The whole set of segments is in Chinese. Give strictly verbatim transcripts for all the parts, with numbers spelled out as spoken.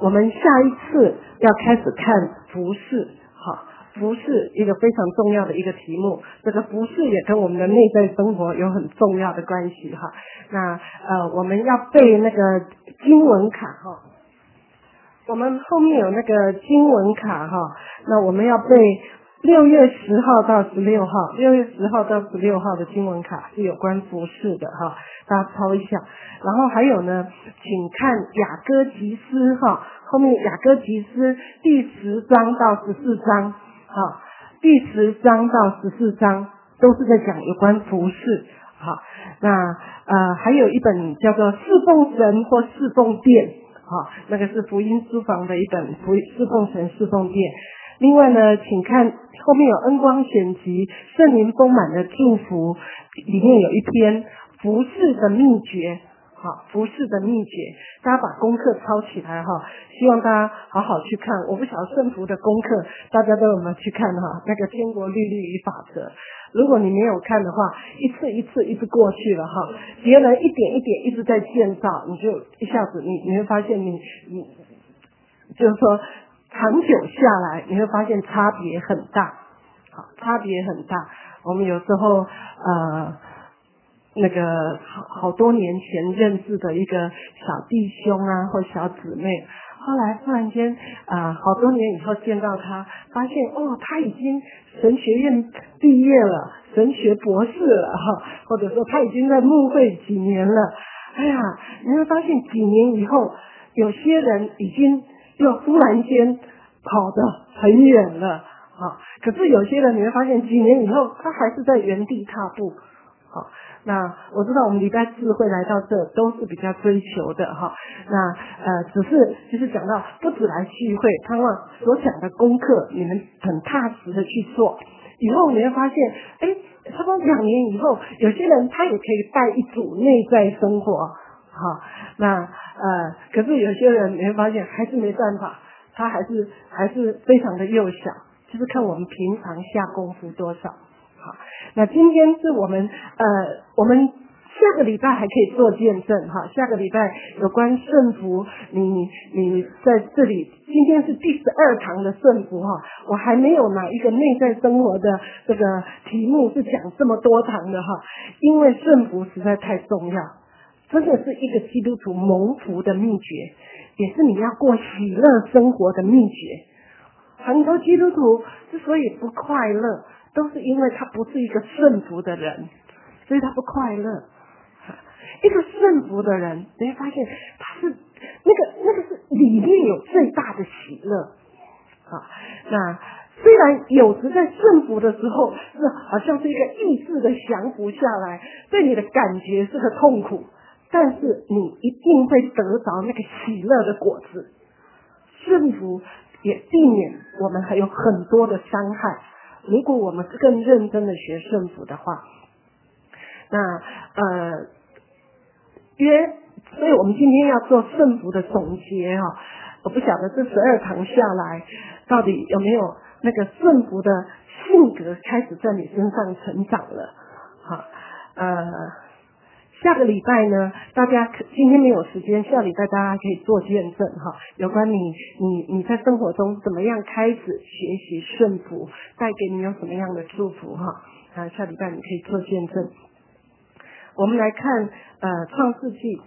我们下一次要开始看服事，好，服事一个非常重要的一个题目，这个服事也跟我们的内在生活有很重要的关系哈。那呃，我们要背那个经文卡哈，我们后面有那个经文卡哈，那我们要背六月十号到十六号，六月十号到十六号的经文卡是有关服事的哈，大家抄一下。然后还有呢，请看雅歌集思哈，后面雅歌集思第十章到十四章哈，第十章到十四章都是在讲有关服事。好，那呃还有一本叫做侍奉神或侍奉殿，好，那个是福音书房的一本福侍奉神侍奉殿。另外呢，请看后面有恩光选集圣灵丰满的祝福，里面有一篇服事的秘诀，好，服事的秘诀，大家把功课抄起来哈，希望大家好好去看。我不晓得圣服的功课大家都有没有去看哈，那个天国律律与法则，如果你没有看的话，一次一次一直过去了哈，别人一点一点一直在建造，你就一下子你你会发现你你就是说长久下来你会发现差别很大，好，差别很大。我们有时候呃那个好好多年前认识的一个小弟兄啊或小姊妹，后来突然间啊、呃、好多年以后见到他，发现哦他已经神学院毕业了，神学博士了哈，或者说他已经在牧会几年了。哎呀，你会发现几年以后，有些人已经又忽然间跑得很远了，好，可是有些人你会发现几年以后他还是在原地踏步，好。那我知道我们礼拜四会来到这都是比较追求的哈，那呃只是就是讲到不止来聚会，盼望所讲的功课你们很踏实的去做，以后你会发现哎，差不多两年以后有些人他也可以带一组内在生活，好，那呃可是有些人你会发现还是没办法，他还是还是非常的幼小，就是看我们平常下功夫多少。好，那今天是我们呃，我们下个礼拜还可以做见证哈。下个礼拜有关圣服，你你在这里，今天是第十二堂的圣服哈。我还没有哪一个内在生活的这个题目是讲这么多堂的哈，因为圣服实在太重要，真的是一个基督徒蒙福的秘诀，也是你要过喜乐生活的秘诀。很多基督徒之所以不快乐，都是因为他不是一个顺服的人，所以他不快乐。一个顺服的人，你会发现他是那个那个是里面有最大的喜乐。好，那虽然有时在顺服的时候是好像是一个意志的降服下来，对你的感觉是个痛苦，但是你一定会得着那个喜乐的果子。顺服也避免我们还有很多的伤害。如果我们更认真的学顺服的话，那呃约，所以我们今天要做顺服的总结哈、哦。我不晓得这十二堂下来，到底有没有那个顺服的性格开始在你身上成长了？好，呃。下个礼拜呢，大家今天没有时间，下礼拜大家可以做见证哈，有关你你你在生活中怎么样开始学习顺服，带给你有什么样的祝福哈。啊，下礼拜你可以做见证。我们来看呃创世纪，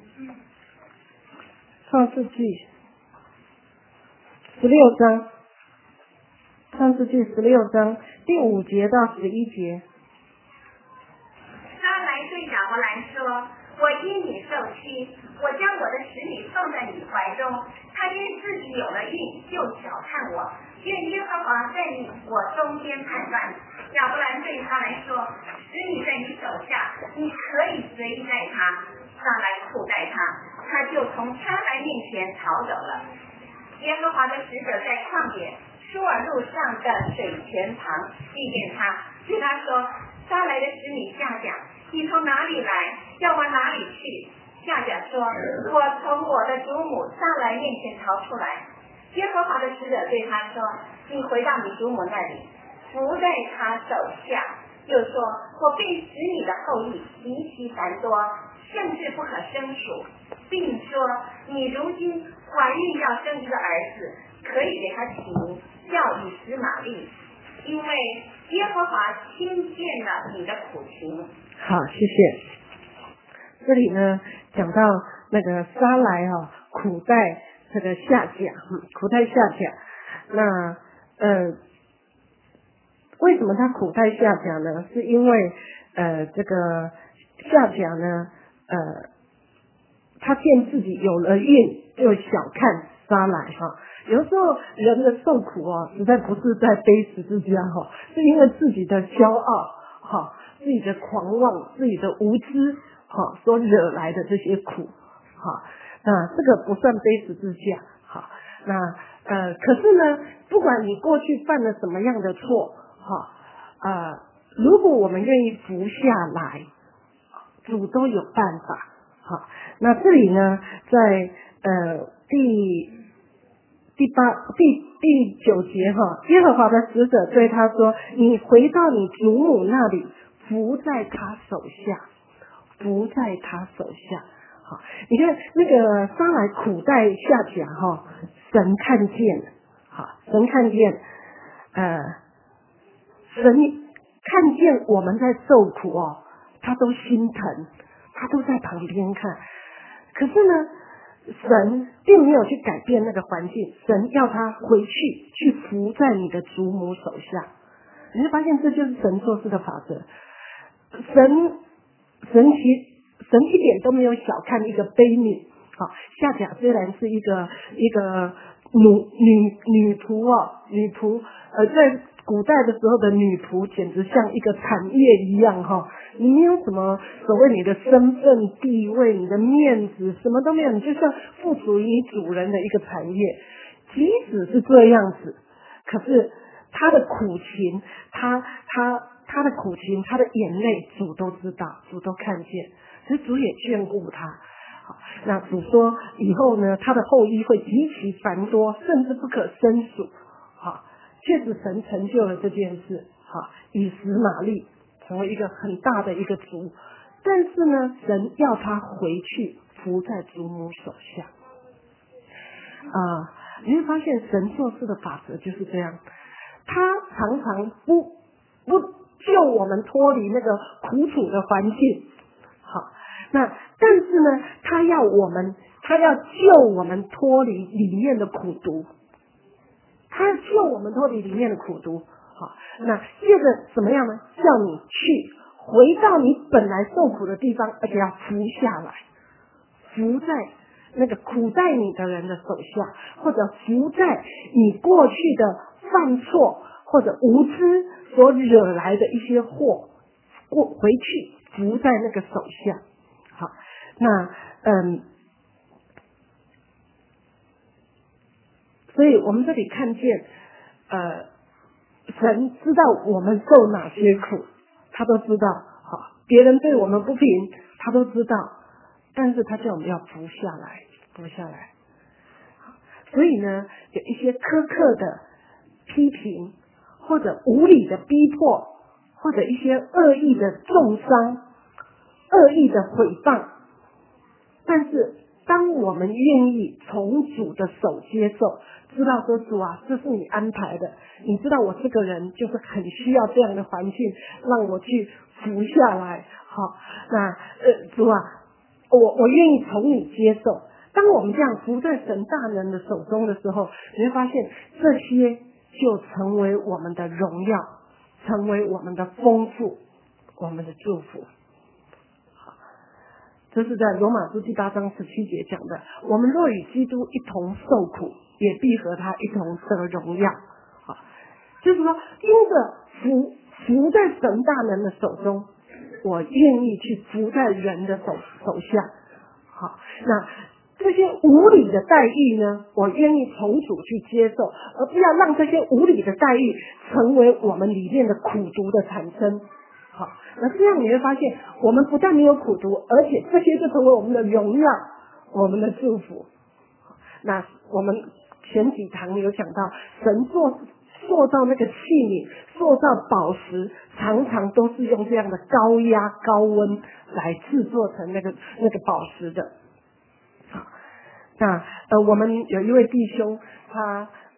创世纪十六章，创世纪十六章第五节到十一节。 对亚伯兰说，我因你受屈，我将我的使女放在你怀中，他因自己有了孕就小看我，愿耶和华在你我中间判断。亚伯兰对他来说，使女在你手下，你可以随意待他，上来酷待他，他就从撒来面前逃走了。耶和华的使者在旷野舒尔路上的水泉旁遇见他，对他说，撒来的使女下甲，你从哪里来，要往哪里去？夏甲说，我从我的祖母撒来面前逃出来。耶和华的使者对他说，你回到你祖母那里，伏在他手下，又说，我必使你的后裔极其繁多，甚至不可胜数，并说，你如今怀孕要生一个儿可以给他起名叫以实玛利，因为耶和华听见了你的苦情。 好，谢谢。这里呢讲到那个撒莱啊，苦待这个夏甲，苦待夏甲。那呃，为什么他苦待夏甲呢？是因为呃这个夏甲呢，呃，他见自己有了孕，就小看撒莱哈。有的时候人的受苦啊，实在不是在背十字架哈，是因为自己的骄傲哈，自己的狂妄，自己的无知哈所惹来的这些苦哈。那这个不算背十字架哈。那呃，可是呢，不管你过去犯了什么样的错哈，呃，如果我们愿意服下来，主都有办法。好，那这里呢，在呃第第八第第九节哈，耶和华的使者对他说：“你回到你祖母那里，伏在他手下，伏在他手下。”好，你看那个撒莱苦待夏甲哈，神看见，好，神看见，呃，神看见我们在受苦哦，他都心疼，他都在旁边看。可是呢，神并没有去改变那个环境，神要他回去去伏在你的祖母手下。你会发现这就是神做事的法则。神神其神一点都没有小看一个卑女。好，夏甲虽然是一个一个女女女仆哦，女仆呃，在古代的时候的女仆简直像一个产业一样哈，你没有什么所谓你的身份地位、你的面子，什么都没有，你就像附属于你主人的一个产业。即使是这样子，可是他的苦情，他他他的苦情，他的眼泪，主都知道，主都看见，所以主也眷顾他。好，那主说以后呢，他的后裔会极其繁多，甚至不可胜数。好，确实神成就了这件事。好，以实玛利成为一个很大的一个族，但是呢，神要他回去伏在祖母手下。啊，你会发现神做事的法则就是这样，他常常不不救我们脱离那个苦楚的环境。好，那但是呢，他要我们，他要救我们脱离里面的苦毒，他要救我们脱离里面的苦毒。好，那接着怎么样呢？叫你去回到你本来受苦的地方，而且要伏下来，伏在那个苦待你的人的手下，或者伏在你过去的犯错或者无知所惹来的一些祸，过回去伏在那个手下。好，那嗯，所以我们这里看见，呃，神知道我们受哪些苦，他都知道。好，别人对我们不平，他都知道，但是他叫我们要伏下来，伏下来。所以呢，有一些苛刻的批评，或者无理的逼迫，或者一些恶意的重伤、恶意的毁谤，但是当我们愿意从主的手接受，知道说主啊，这是你安排的，你知道我这个人就是很需要这样的环境，让我去服下来。好，那呃主啊，我我愿意从你接受。当我们这样服在神大能的手中的时候，你会发现这些就成为我们的荣耀，成为我们的丰富，我们的祝福。这是在罗马书第八章十七节讲的，我们若与基督一同受苦，也必和他一同得荣耀。好，就是说因着服服在神大能的手中，我愿意去服在人的手手下。好，那这些无理的待遇呢，我愿意从主去接受，而不要让这些无理的待遇成为我们里面的苦毒的产生。好，那这样你会发现，我们不但没有苦毒，而且这些就成为我们的荣耀，我们的祝福。那我们前几堂有讲到，神做塑造那个器皿，塑造宝石，常常都是用这样的高压、高温来制作成那个那个宝石的。好，那呃，我们有一位弟兄，他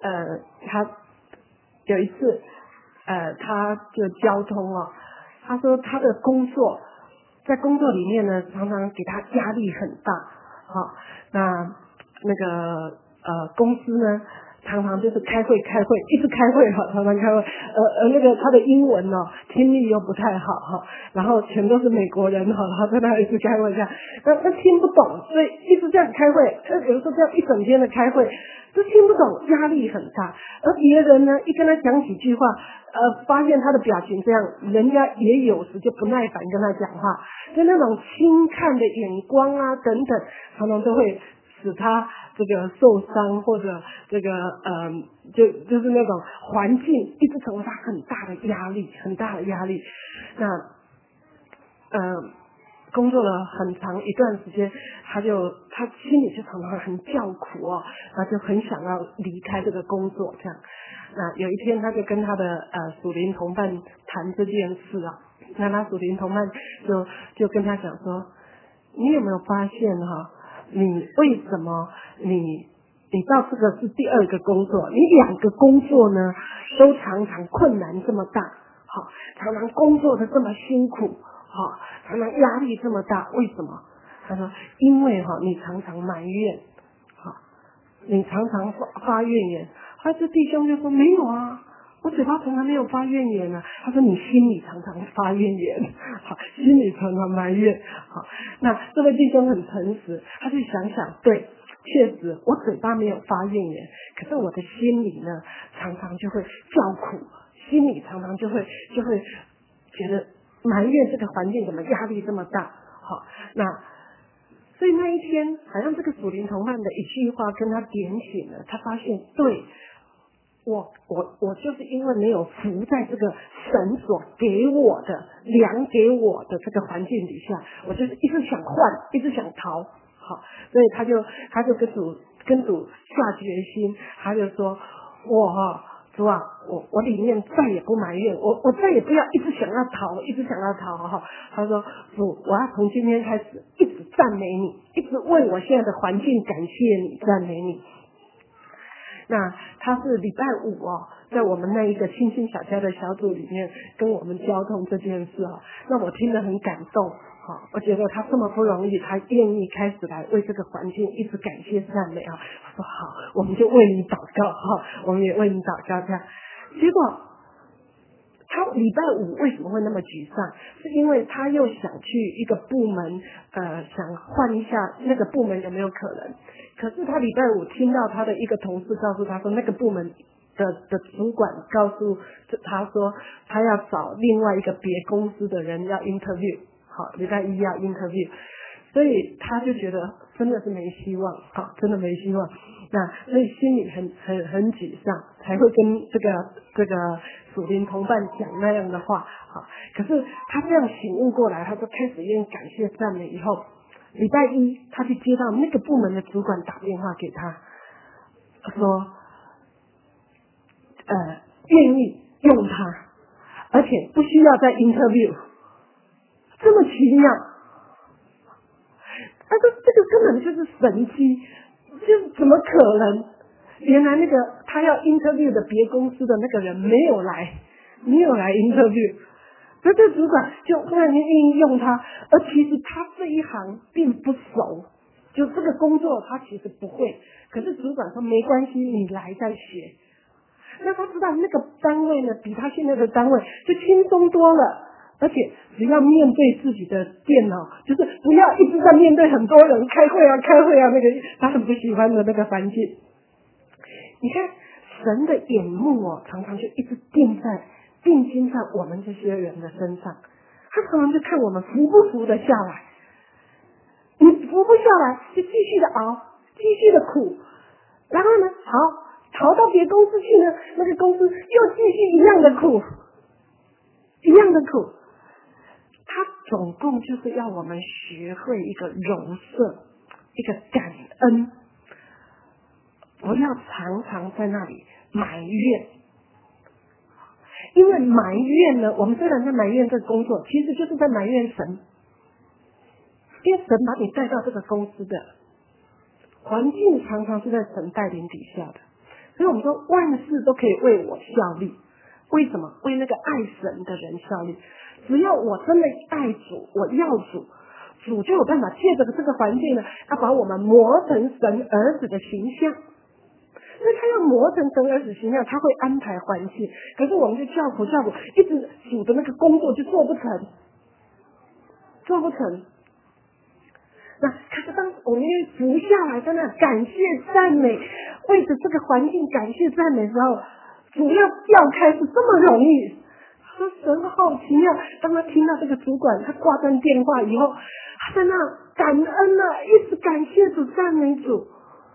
呃，他有一次，呃，他就交通哦，他说他的工作在工作里面呢，常常给他压力很大，好、哦，那那个呃公司呢，常常就是开会开会，一直开会哈，常常开会，呃呃那个他的英文哦听力又不太好哈，然后全都是美国人哈，他在那一直开会这样，那他听不懂，所以一直这样开会，呃有时候这样一整天的开会都听不懂，压力很大。而别人呢一跟他讲几句话，呃发现他的表情这样，人家也有时就不耐烦跟他讲话，就那种轻看的眼光啊等等，常常都会使他这个受伤，或者这个呃，就就是那种环境一直成为他很大的压力，很大的压力。那呃，工作了很长一段时间，他就他心里就常常很叫苦哦，他就很想要离开这个工作这样。那有一天，他就跟他的呃属灵同伴谈这件事啊，那他属灵同伴就就跟他讲说，你有没有发现哈、啊？你为什么你你到这个是第二个工作，你两个工作呢都常常困难这么大，好，常常工作的这么辛苦，好，常常压力这么大，为什么？他说，因为哈你常常埋怨，好，你常常发发怨言。他这弟兄就说没有啊。我嘴巴从来没有发怨言啊，他说你心里常常发怨言，好，心里常常埋怨，好，那这位弟兄很诚实，他就想想，对，确实我嘴巴没有发怨言，可是我的心里呢，常常就会叫苦，心里常常就会就会觉得埋怨这个环境怎么压力这么大，好，那所以那一天，好像这个属灵同伴的一句话跟他点醒了，他发现对。我我我就是因为没有服在这个神所给我的量给我的这个环境底下，我就是一直想换，一直想逃，好，所以他就他就跟主跟主下决心，他就说，我哈主啊，我我里面再也不埋怨，我我再也不要一直想要逃，一直想要逃哈。他说主，我要从今天开始一直赞美你，一直为我现在的环境感谢你，赞美你。那他是礼拜五哦，在我们那一个清新小家的小组里面跟我们交通这件事哦，那我听得很感动，好、哦，我觉得他这么不容易，他愿意开始来为这个环境一直感谢赞美啊。我说好，我们就为你祷告哈、哦，我们也为你祷告这样。结果他礼拜五为什么会那么沮丧？是因为他又想去一个部门，呃，想换一下那个部门有没有可能？可是他礼拜五听到他的一个同事告诉他说，那个部门的的主管告诉他说，他要找另外一个别公司的人要 interview， 好，礼拜一要 interview， 所以他就觉得真的是没希望，好，真的没希望。那所以心里很很很沮丧，才会跟这个这个属灵同伴讲那样的话，好，可是他这样醒悟过来，他就开始愿意感谢赞美以后。礼拜一，他就接到那个部门的主管打电话给他，说，呃，愿意用他，而且不需要再 interview， 这么奇妙。他说这个根本就是神迹，就是怎么可能？原来那个他要 interview 的别公司的那个人没有来，没有来 interview。所以这主管就忽然间愿意用他，而其实他这一行并不熟，就这个工作他其实不会，可是主管说没关系，你来再学。那他知道那个单位呢，比他现在的单位就轻松多了，而且只要面对自己的电脑，就是不要一直在面对很多人开会啊开会啊，那个他很不喜欢的那个环境。你看神的眼目哦，常常就一直定在定睛在我们这些人的身上，他常常就看我们服不服得下来。你服不下来，就继续的熬，继续的苦，然后呢，好逃到别公司去呢，那个公司又继续一样的苦，一样的苦。他总共就是要我们学会一个容赦，一个感恩，不要常常在那里埋怨。因为埋怨呢，我们虽然在埋怨这个工作，其实就是在埋怨神，因为神把你带到这个公司的环境常常是在神带领底下的， 所以我们说万事都可以为我效力。为什么？为那个爱神的人效力。只要我真的爱主，我要主，主就有办法借着这个环境呢，要把我们磨成神儿子的形象。所以他要磨成神儿子形象，他会安排环境。可是我们就叫苦叫苦，一直主的那个工作就做不成，做不成。那可是当我们服下来，在那感谢赞美，为着这个环境感谢赞美的时候，主要调开是这么容易。说神好奇妙，当他听到这个主管他挂断电话以后，他在那感恩啊，一直感谢主赞美主，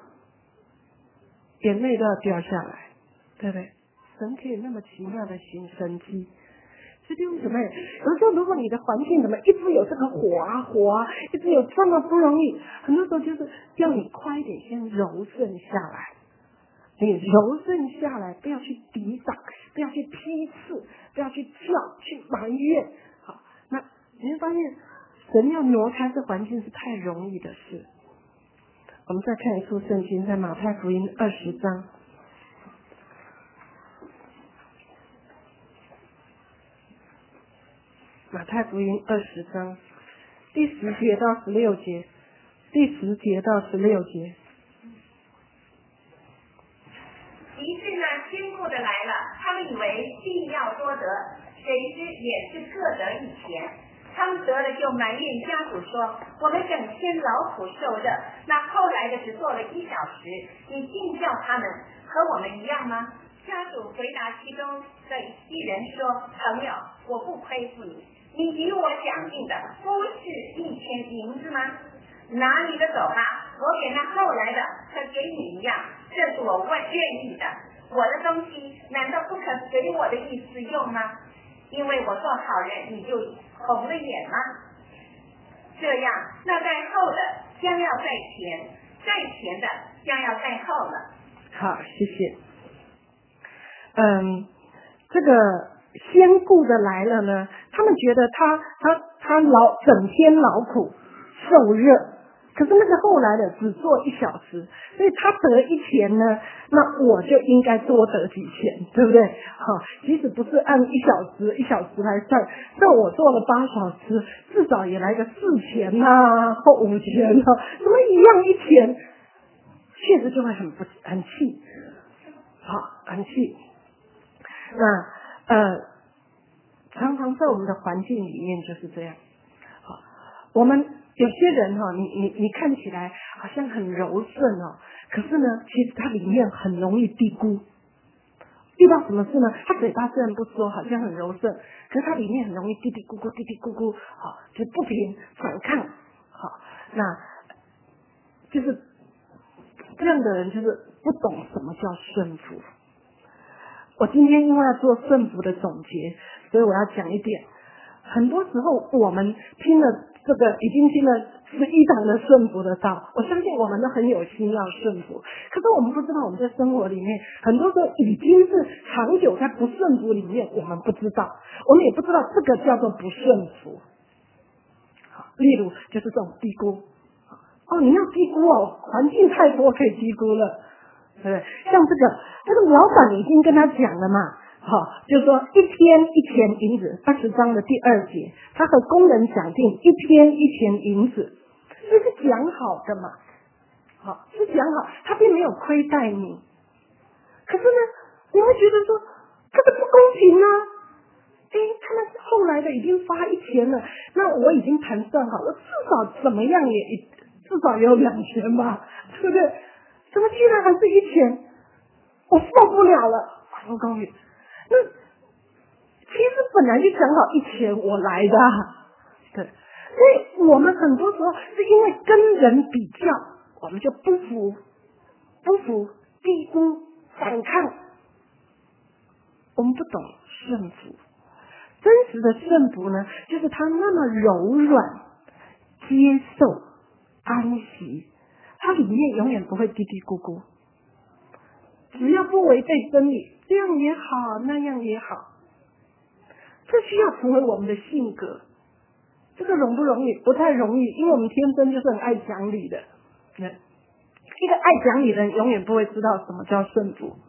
眼泪都要掉下来，对不对？神可以那么奇妙的行神迹。所以弟兄姊妹，有时候如果你的环境怎么一直有这个火啊火啊，一直有这么不容易，很多时候就是要你快一点先柔顺下来，你柔顺下来，不要去抵挡，不要去批次，不要去叫去埋怨。好，那你会发现神要挪开这环境是太容易的事。我们再看一处圣经，在马太福音二十章，马太福音二十章第十节到十六节，第十节到十六节。 于是呢，坚固的来了，他们以为必要多得，谁知也是各得一钱。他们得了就埋怨家主说：“我们整天劳苦受热，那后来的只做了一小时，你竟叫他们和我们一样吗？”家主回答其中的一人说：“朋友，我不亏负你，你与我讲定的不是一千银子吗？拿你的走吧，我给那后来的可给你一样，这是我问愿意的。我的东西难道不可随我的意思用吗？因为我做好人，你就红了眼吗？这样，那在后的将要在前，在前的将要在后了。” 好，谢谢。嗯，这个先顾的来了呢，他们觉得他他他劳整天劳苦受热，可是那个后来的只做一小时，所以他得一钱呢，那我就应该多得几钱，对不对？好，即使不是按一小时一小时来算，那我做了八小时，至少也来个四钱呐，或五钱啊，怎么一样一钱，确实就会很不很气，好，很气。那呃，常常在我们的环境里面就是这样。好，我们有些人哈、哦，你你你看起来好像很柔顺哦，可是呢，其实他里面很容易低估。遇到什么事呢？他嘴巴虽然不说，好像很柔顺，可是他里面很容易嘀嘀咕咕、嘀嘀咕咕，好，就不停反抗。好，那就是这样的人，就是不懂什么叫顺服。我今天因为要做顺服的总结，所以我要讲一点。很多时候我们听了这个，已经听了十一堂的顺服的道，我相信我们都很有心要顺服，可是我们不知道我们在生活里面，很多时候已经是长久在不顺服里面，我们不知道，我们也不知道这个叫做不顺服。好，例如就是这种低估。哦，你要低估哦，环境太多可以低估了。对不对？像这个，这个老板已经跟他讲了嘛，好、哦，就是说一天一钱银子，二十章的第二节，他和工人讲定一天一钱银子，这是讲好的嘛，好、哦，是讲好，他并没有亏待你。可是呢，你会觉得说这个不公平啊！哎，他们后来的已经发一钱了，那我已经盘算好，我至少怎么样也至少有两钱吧，对不对？怎么居然还是一钱？我受不了了！我告诉你，那其实本来就讲好一钱我来的，对。所以我们很多时候是因为跟人比较，我们就不服、不服、低估、反抗，我们不懂顺服。真实的顺服呢，就是他那么柔软、接受、安息。它里面永远不会嘀嘀咕咕，只要不违背真理，这样也好，那样也好，这需要成为我们的性格。这个容不容易？不太容易，因为我们天生就是很爱讲理的。一个爱讲理的人永远不会知道什么叫顺服。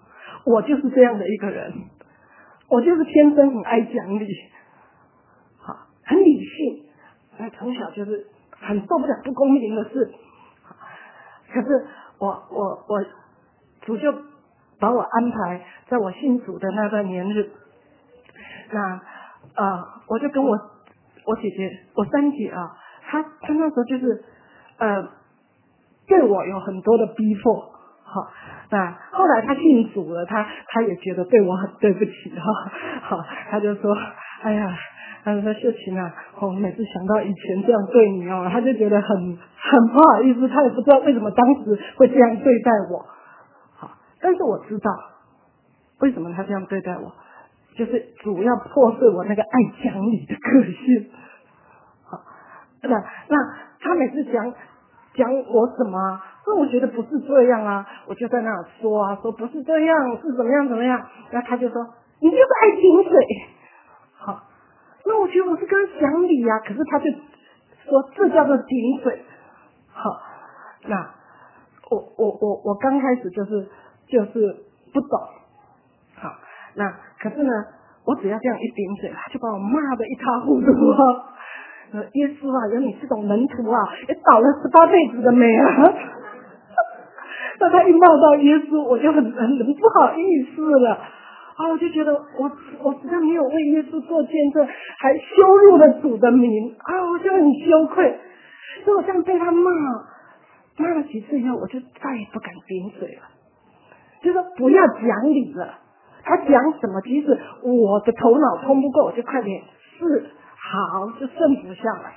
我就是这样的一个人，我就是天生很爱讲理，好，很理性，那从小就是很受不了不公平的事。可是我我我主就把我安排在我信主的那段年日，那呃我就跟我我姐姐我三姐啊，她她那时候就是呃对我有很多的逼迫，好，那后来她信主了，她她也觉得对我很对不起哈，好，她就说哎呀。他说秀琴啊，我、哦、每次想到以前这样对你哦，他就觉得很很不好意思，他也不知道为什么当时会这样对待我。好，但是我知道为什么他这样对待我，就是主要破碎我那个爱讲理的个性。好，那那他每次讲讲我什么，那我觉得不是这样啊，我就在那说啊，说不是这样，是怎么样怎么样，那他就说你就是爱顶嘴。好。那我觉得我是跟他讲理呀、啊，可是他就说这叫做顶嘴。好，那我我我我刚开始就是就是不懂。好，那可是呢，我只要这样一顶嘴，他就把我骂得一塌糊涂啊。耶稣啊，有你这种门徒啊，也倒了十八辈子的霉啊。那他一骂到耶稣，我就很很很不好意思了。啊，我就觉得我我实在没有为耶稣做见证，还羞辱了主的名啊，我就很羞愧。所以我这样被他骂，骂了几次以后，我就再也不敢顶嘴了，就说不要讲理了。他讲什么，即使我的头脑通不过，我就快点是好，就顺服下来。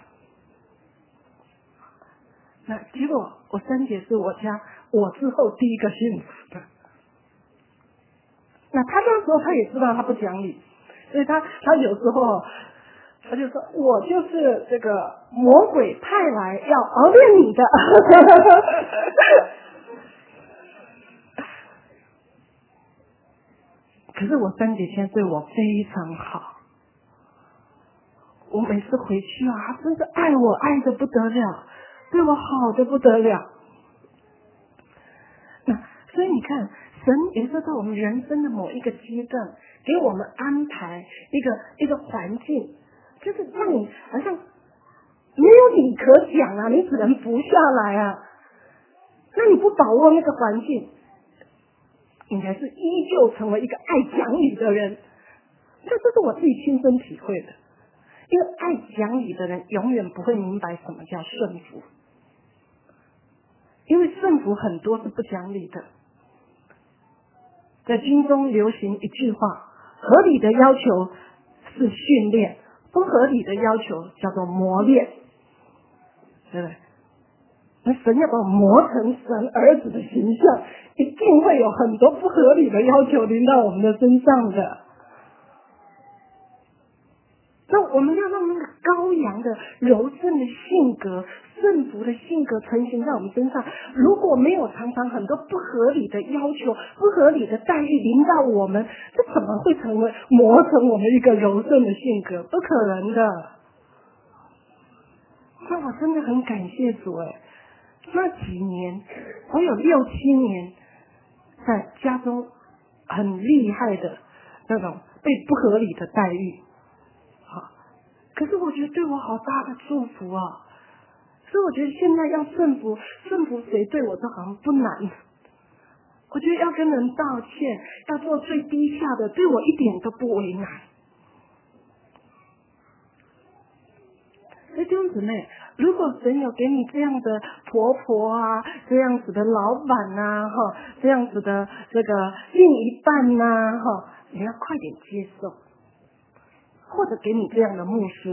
那结果我三姐是我家我之后第一个信主的。那他那时候他也知道他不讲理，所以他他有时候他就说我就是这个魔鬼派来要熬炼你的。可是我三姐现在对我非常好，我每次回去啊，她真是爱我爱得不得了，对我好得不得了。那所以你看，神有时候在我们人生的某一个阶段，给我们安排一个一个环境，就是让你好像没有理可讲啊，你只能服下来啊。那你不把握那个环境，你还是依旧成为一个爱讲理的人。这这是我自己亲身体会的，因为爱讲理的人永远不会明白什么叫顺服，因为顺服很多是不讲理的。在军中流行一句话，合理的要求是训练，不合理的要求叫做磨练，对不对？那神要把我磨成神儿子的形象，一定会有很多不合理的要求临到我们的身上的。那我们要让那个羔羊的柔顺的性格、顺服的性格成型在我们身上。如果没有常常很多不合理的要求、不合理的待遇临到我们，这怎么会成为磨成我们一个柔顺的性格？不可能的。那我真的很感谢主哎，那几年我有六七年在家中很厉害的那种被不合理的待遇。可是我觉得对我好大的祝福啊！所以我觉得现在要顺服，顺服谁对我都好像不难。我觉得要跟人道歉，要做最低下的，对我一点都不为难。所以弟兄姊妹，如果神有给你这样的婆婆啊，这样子的老板啊，哈，这样子的这个另一半呐，哈，你要快点接受。或者给你这样的牧师，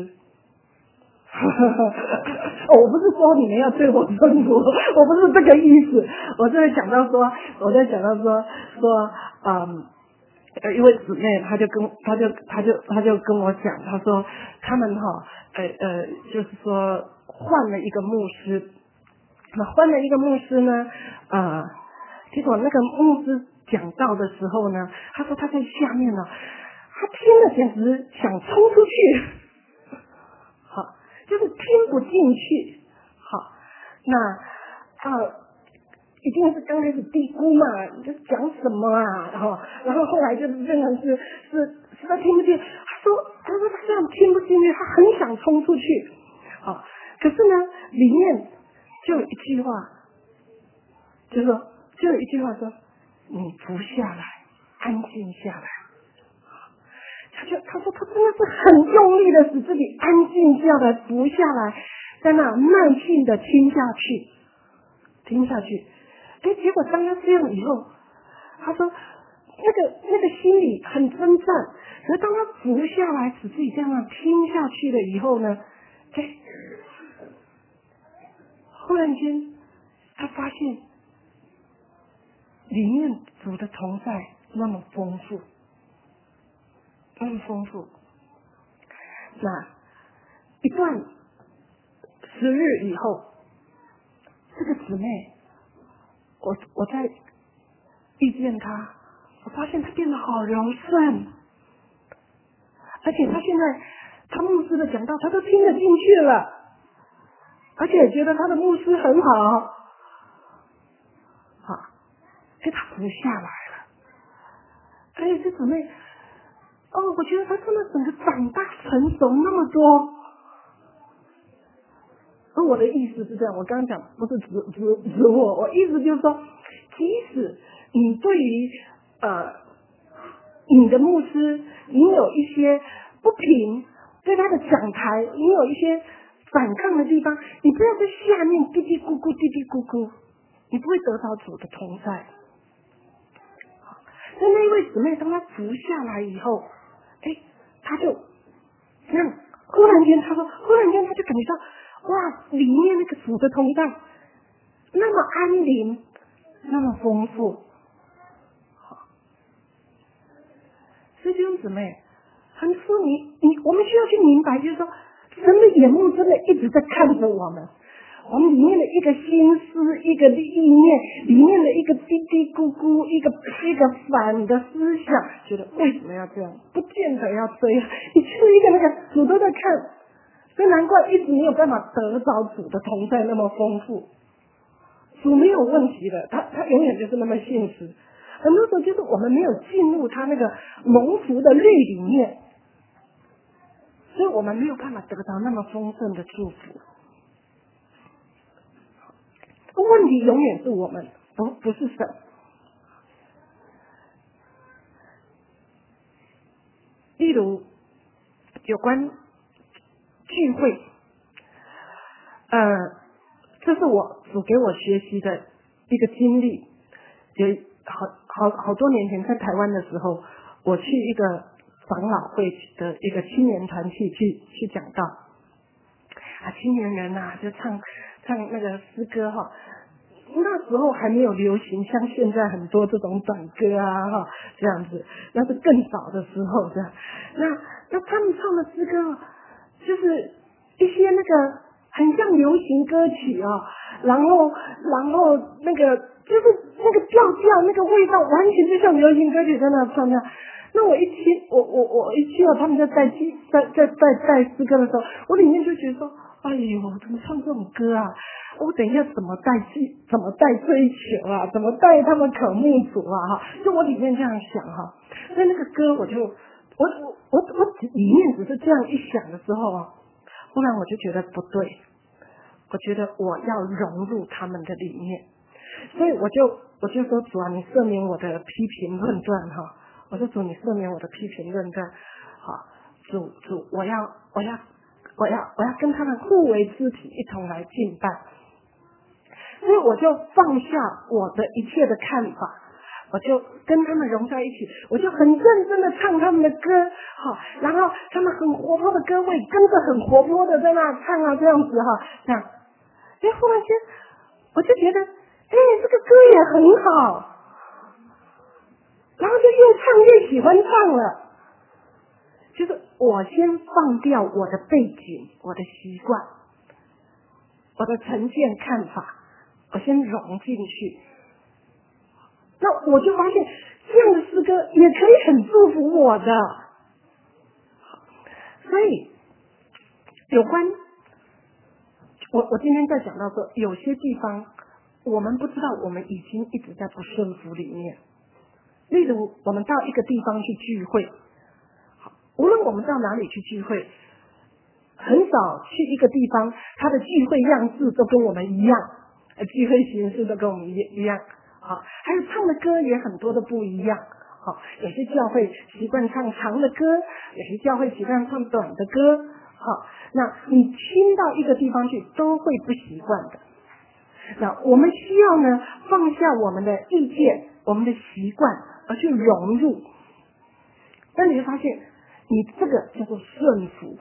哦、我不是说你们要对我顺服，我不是这个意思。我在讲到说，我在讲到说说，嗯，呃，一位姊妹，她就跟她就她就她就跟我讲，她说他们哈，呃呃，就是说换了一个牧师，那换了一个牧师呢，呃，结果那个牧师讲道的时候呢，他说他在下面呢。他听了简直想冲出去，好，就是听不进去。好，那呃， 一定是刚开始低估嘛，你就讲什么啊？然后，然后后来就变成是是实在听不进。他说，他说他这样听不进去，他很想冲出去。啊，可是呢，里面就有一句话，就说就有一句话说，你伏下来，安静下来。他就他说他真的是很用力的使自己安静下来，伏下来，在那耐心的听下去，听下去。哎，结果当他这样以后，他说那个那个心里很征战，可是当他伏下来，使自己这样听下去了以后呢，哎，忽然间他发现里面主的同在那么丰富。更丰富。那一段时日以后，这个姊妹，我我在遇见她，我发现她变得好柔顺，而且她现在她牧师的讲道，她都听得进去了，而且觉得她的牧师很好，好，所以她服下来了。而且这姊妹。哦，我觉得他真的整个长大成熟那么多。而我的意思是这样，我刚刚讲不是指指指我，我意思就是说，即使你对于呃你的牧师，你有一些不平，对他的讲台，你有一些反抗的地方，你不要在下面嘀嘀咕咕嘀嘀咕咕，你不会得到主的同在。那那一位姊妹，当她服下来以后。哎，他就这样，忽然间，他说，忽然间他就感觉到，哇，里面那个主的同在，那么安宁，那么丰富。所以弟兄姊妹，很说你你，我们需要去明白，就是说，神的眼目真的一直在看着我们。我们里面的一个心思，一个意念，里面的一个嘀嘀咕咕，一个一个反的思想，觉得为什么要这样？不见得要这样，你就是一个那个主都在看，所以难怪一直没有办法得着主的同在那么丰富。主没有问题的，他他永远就是那么现实。很多时候就是我们没有进入他那个蒙福的律里面，所以我们没有办法得到那么丰盛的祝福。问题永远是我们，不不是神。例如有关聚会，呃，这是我主给我学习的一个经历。有好好好多年前在台湾的时候，我去一个长老会的一个青年团体去去讲道，啊，青年人啊就唱唱那个诗歌哈。那时候还没有流行像现在很多这种短歌啊哈这样子，那是更早的时候这样。那那他们唱的诗歌就是一些那个很像流行歌曲哦，然后然后那个就是那个调调那个味道完全就像流行歌曲在那唱那样。那我一听我我我一听到他们在带在在在带诗歌的时候，我里面就觉得说，哎呦，怎么唱这种歌啊？我等一下怎么带去，怎么带追求啊？怎么带他们渴慕主啊？哈，就我里面这样想哈。所以那个歌我就我我我我里面只是这样一想的时候啊，忽然我就觉得不对，我觉得我要融入他们的里面，所以我就我就说主啊，你赦免我的批评论断哈。我说主，你赦免我的批评论断，好，主主，我要我要我要我要跟他们互为肢体，一同来敬拜。所以我就放下我的一切的看法，我就跟他们融在一起，我就很认真的唱他们的歌，好，然后他们很活泼的歌，我也跟着很活泼的在那唱啊，这样子哈，这样，哎，忽然间我就觉得，哎，这个歌也很好。然后就越唱越喜欢唱了，就是我先放掉我的背景、我的习惯、我的成见看法，我先融进去。那我就发现这样的诗歌也可以很祝福我的。所以有关我我今天在讲到说，有些地方我们不知道我们已经一直在不顺服里面。例如我们到一个地方去聚会，无论我们到哪里去聚会，很少去一个地方它的聚会样式都跟我们一样，聚会形式都跟我们一一样，好，还有唱的歌也很多的不一样。好，有些教会习惯唱长的歌，有些教会习惯唱短的歌。好，那你听到一个地方去都会不习惯的。那我们需要呢放下我们的意见，我们的习惯，而去融入。那你会发现，你这个叫做顺服。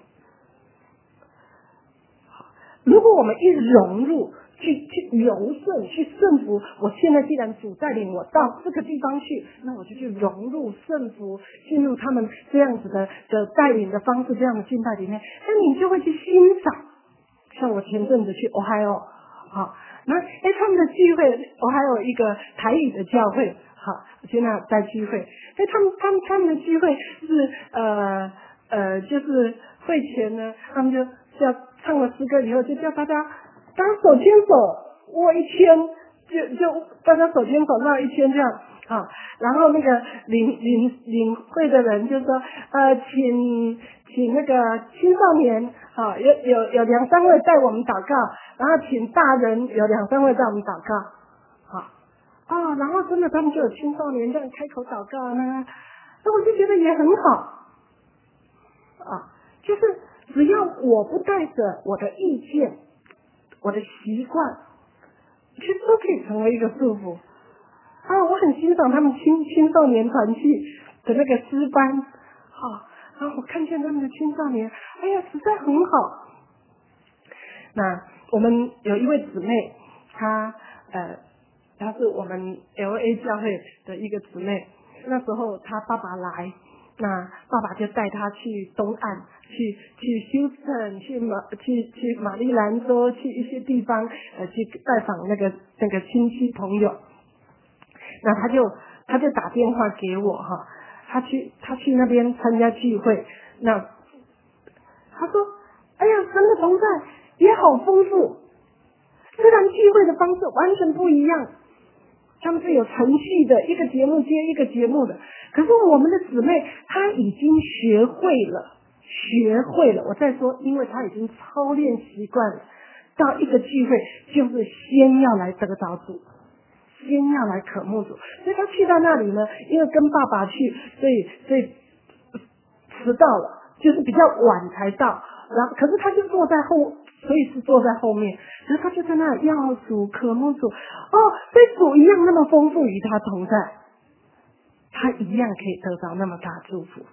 如果我们一融入，去去柔顺，去顺服，我现在既然主带领我到这个地方去，那我就去融入顺服，进入他们这样子的的带领的方式，这样的敬拜里面，那你就会去欣赏。像我前阵子去 Ohio， 好，那哎他们的聚会，Ohio有一个台语的教会，好，我去那带聚会，哎他们他们他们的聚会是呃呃就是会前呢，他们就叫唱了诗歌以后，就叫大家。大家手牵手握一圈，就就大家手牵手绕一圈这样啊。然后那个领领领会的人就说，呃，请请那个青少年啊，有有有两三位带我们祷告，然后请大人有两三位带我们祷告，好啊。然后真的他们就有青少年这样开口祷告呢，那我就觉得也很好啊。就是只要我不带着我的意见。我的习惯，其实都可以成为一个束缚啊！我很欣赏他们青青少年团契的那个诗班，好、啊，然后我看见他们的青少年，哎呀，实在很好。那我们有一位姊妹，她呃，她是我们 L A 教会的一个姊妹，那时候她爸爸来。那爸爸就带他去东岸，去去休斯顿，去马去去马里兰州，去一些地方，呃，去拜访那个那个亲戚朋友。那他就他就打电话给我哈，他去他去那边参加聚会。那他说：“哎呀，神的同在也好丰富，虽然聚会的方式完全不一样。”他们是有程序的，一个节目接一个节目的。可是我们的姊妹她已经学会了，学会了。我再说，因为她已经操练习惯了，到一个聚会就是先要来得着主，先要来渴慕主。所以她去到那里呢，因为跟爸爸去，所以所以迟到了，就是比较晚才到。然后，可是她就坐在后。所以是坐在后面，然后他就在那里要主渴慕主，哦，所以主一样那么丰富与他同在，他一样可以得到那么大祝福。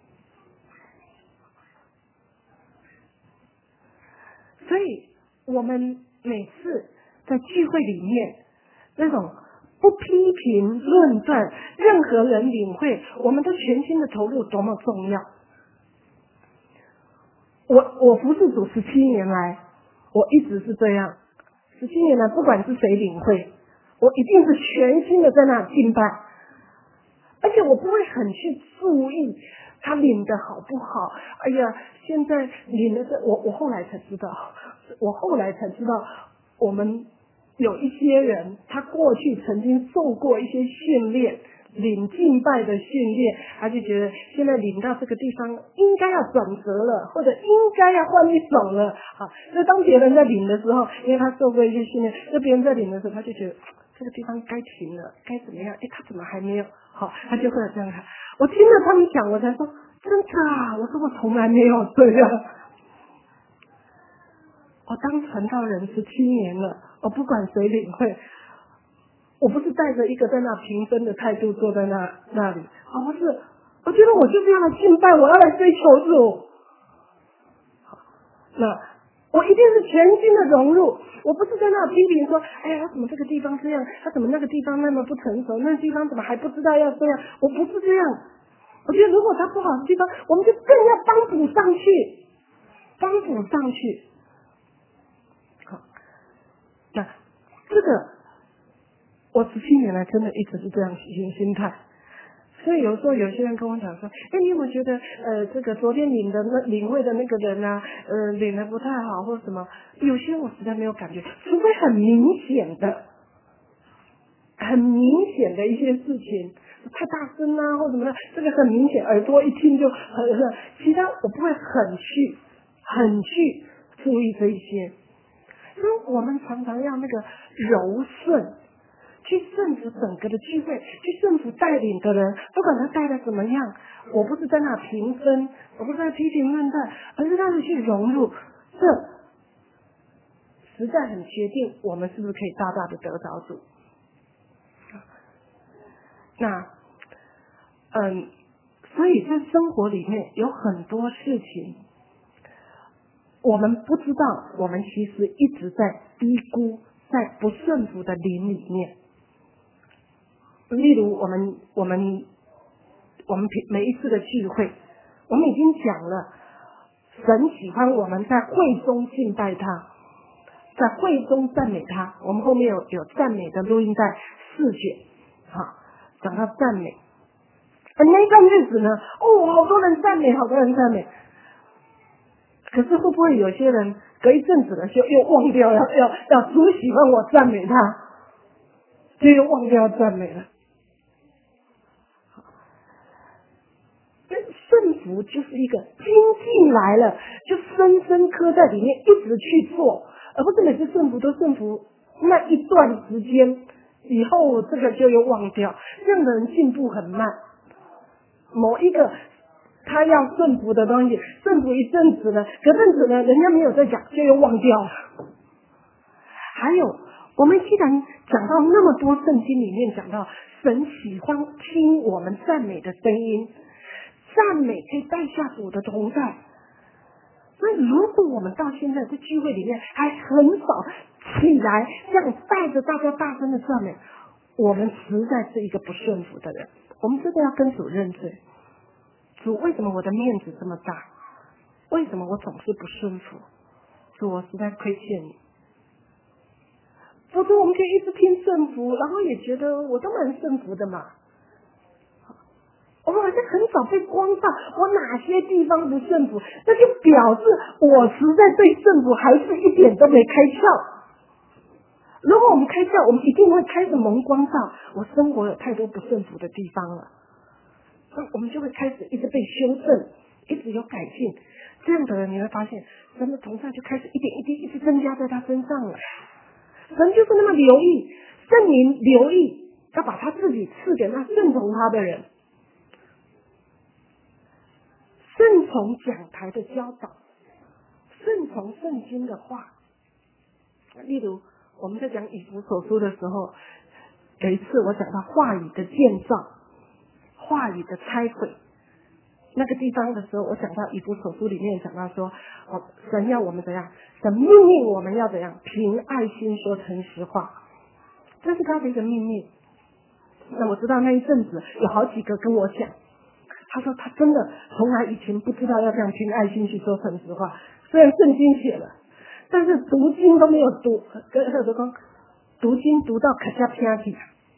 所以我们每次在聚会里面，那种不批评论断，任何人领会，我们都全心的投入多么重要。我我服侍主十七年来，我一直是这样。十七年来，不管是谁领会，我一定是全心的在那敬拜，而且我不会很去注意他领的好不好。哎呀，现在领的是我，我后来才知道，我后来才知道，我们有一些人，他过去曾经受过一些训练。领敬拜的训练，他就觉得现在领到这个地方应该要转折了，或者应该要换一种了。好，所以当别人在领的时候，因为他受过一些训练，那别人在领的时候，他就觉得这个地方该停了，该怎么样？哎，他怎么还没有？好，他就会这样看。我听了他们讲，我才说真的啊！我说我从来没有这样。我当传道人十七年了，我不管谁领会。我不是带着一个在那评分的态度坐在那那里，而是我觉得我就是要来敬拜，我要来追求主。那我一定是全心的融入，我不是在那批评说，哎呀，他怎么这个地方这样，他怎么那个地方那么不成熟，那个地方怎么还不知道要这样？我不是这样。我觉得如果他不好的地方，我们就更要帮补上去，帮补上去。好，那这个。我十七年来真的一直是这样心心态，所以有时候有些人跟我讲说，哎，你有没有觉得呃这个昨天领的那领会的那个人啊，呃领的不太好或什么？有些我实在没有感觉，除非很明显的， 很明显的一些事情，太大声啊或什么的，这个很明显，耳朵一听就很很，其他我不会很去很去注意这一些。所以我们常常要那个柔顺，去顺服整个的聚会，去顺服带领的人，不管他带的怎么样，我不是在那评分，我不是在批评论断，而是让他去融入，这实在很决定我们是不是可以大大的得着主。那嗯，所以在生活里面有很多事情我们不知道，我们其实一直在低估在不顺服的灵里面。例如我们我们我们每一次的聚会，我们已经讲了，神喜欢我们在会中敬拜他，在会中赞美他。我们后面有有赞美的录音带四卷，好，讲到赞美。而那一段日子呢，哦，好多人赞美，好多人赞美。可是会不会有些人隔一阵子了就又忘掉要要要主喜欢我赞美他，就又忘掉赞美了？顺服就是一个听进来了，就深深刻在里面，一直去做，而不是每次顺服都顺服那一段时间，以后这个就又忘掉。这样的人进步很慢。某一个他要顺服的东西，顺服一阵子了，隔阵子呢，人家没有在讲，就又忘掉了。还有，我们既然讲到那么多圣经里面讲到神喜欢听我们赞美的声音，赞美可以带下主的同在。那如果我们到现在在聚会里面还很少起来这样带着大家大声的赞美，我们实在是一个不顺服的人。我们真的要跟主认罪。主，为什么我的面子这么大？为什么我总是不顺服？主，我实在亏欠你。否则我们可以一直听顺服，然后也觉得我都蛮顺服的嘛。我们好像很少被光照，我哪些地方不顺服，那就表示我实在对顺服还是一点都没开窍。如果我们开窍，我们一定会开始蒙光照，我生活有太多不顺服的地方了，我们就会开始一直被修正，一直有改进。这样的人你会发现，神的同在就开始一点一滴一直增加在他身上了。神就是那么留意，圣灵留意要把他自己赐给那顺从他的人，顺从讲台的教导，顺从圣经的话。例如我们在讲以弗所书的时候，有一次我讲到话语的建造，话语的拆毁那个地方的时候，我讲到以弗所书里面讲到说，哦，神要我们怎样？神命令我们要怎样？凭爱心说诚实话，这是他的一个命令。那我知道那一阵子有好几个跟我讲，他说他真的从来以前不知道要这样凭爱心去说诚实话，虽然圣经写了，但是读经都没有读，跟很多说读经读到卡加偏去，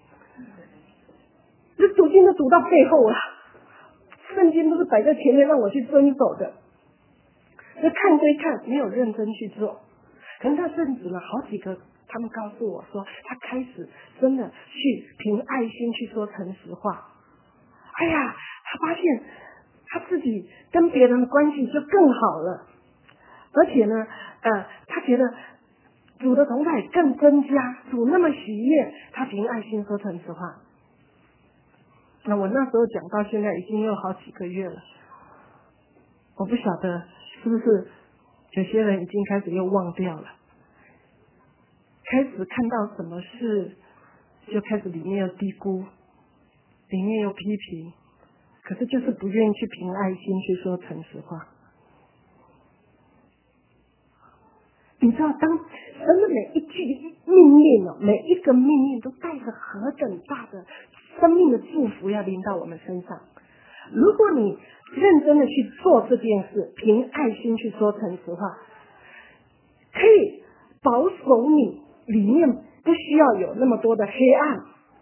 这读经都读到背后了。圣经都是摆在前面让我去遵守的，就看归看，没有认真去做。可能那阵子呢，好几个他们告诉我说，他开始真的去凭爱心去说诚实话。哎呀，他发现他自己跟别人的关系就更好了，而且呢，呃，他觉得主的同在更增加，主那么喜悦，他凭爱心说诚实话。那我那时候讲到现在已经有好几个月了，我不晓得是不是有些人已经开始又忘掉了，开始看到什么事就开始里面又低估，里面又批评，可是就是不愿意去凭爱心去说诚实话。你知道当神的每一句命令哦，每一个命令都带着何等大的生命的祝福要临到我们身上。如果你认真的去做这件事，凭爱心去说诚实话，可以保守你里面不需要有那么多的黑暗。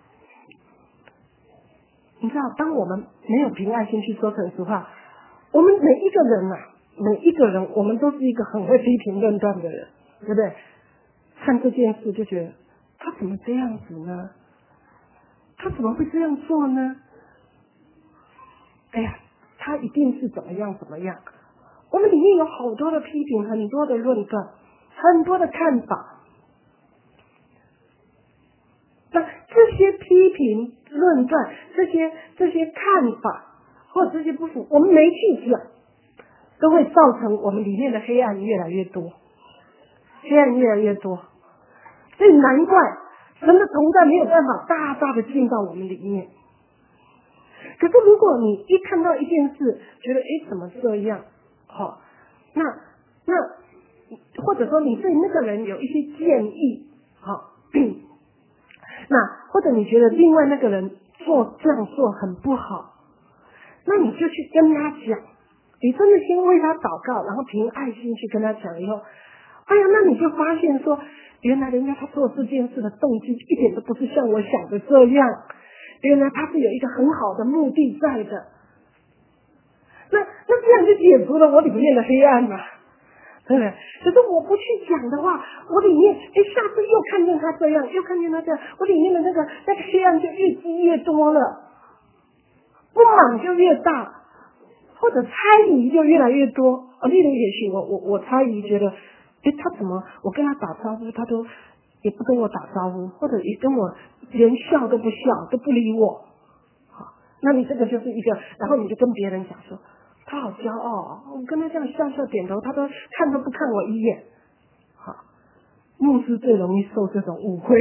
你知道当我们没有凭爱心去说诚实话，我们每一个人啊每一个人我们都是一个很会批评论断的人，对不对？看这件事就觉得他怎么这样子呢？ 他怎么会这样做呢？哎呀，他一定是怎么样怎么样。我们里面有好多的批评，很多的论断，很多的看法。那这些批评、论断，这些这些看法或者这些不服，我们没去讲，都会造成我们里面的黑暗越来越多，黑暗越来越多。所以难怪神的同在没有办法大大的进到我们里面。可是如果你一看到一件事，觉得诶怎么这样，好、哦，那那或者说你对那个人有一些建议，好、哦，那或者你觉得另外那个人做这样做很不好，那你就去跟他讲，你真的先为他祷告，然后凭爱心去跟他讲以后，哎呀，那你就发现说，原来人家他做这件事的动机一点都不是像我想的这样，原来他是有一个很好的目的在的。那那这样就解除了我里面的黑暗嘛，对不对？可是我不去讲的话，我里面哎，下次又看见他这样，又看见他这样，我里面的那个那个黑暗就越积越多了，不满就越大，或者猜疑就越来越多。啊，例如也许我我我猜疑觉得，哎，他怎么我跟他打招呼，他都也不跟我打招呼，或者也跟我连笑都不笑，都不理我。好，那你这个就是一个，然后你就跟别人讲说，他好骄傲，我跟他这样笑笑点头，他都看都不看我一眼。好，牧师最容易受这种误会。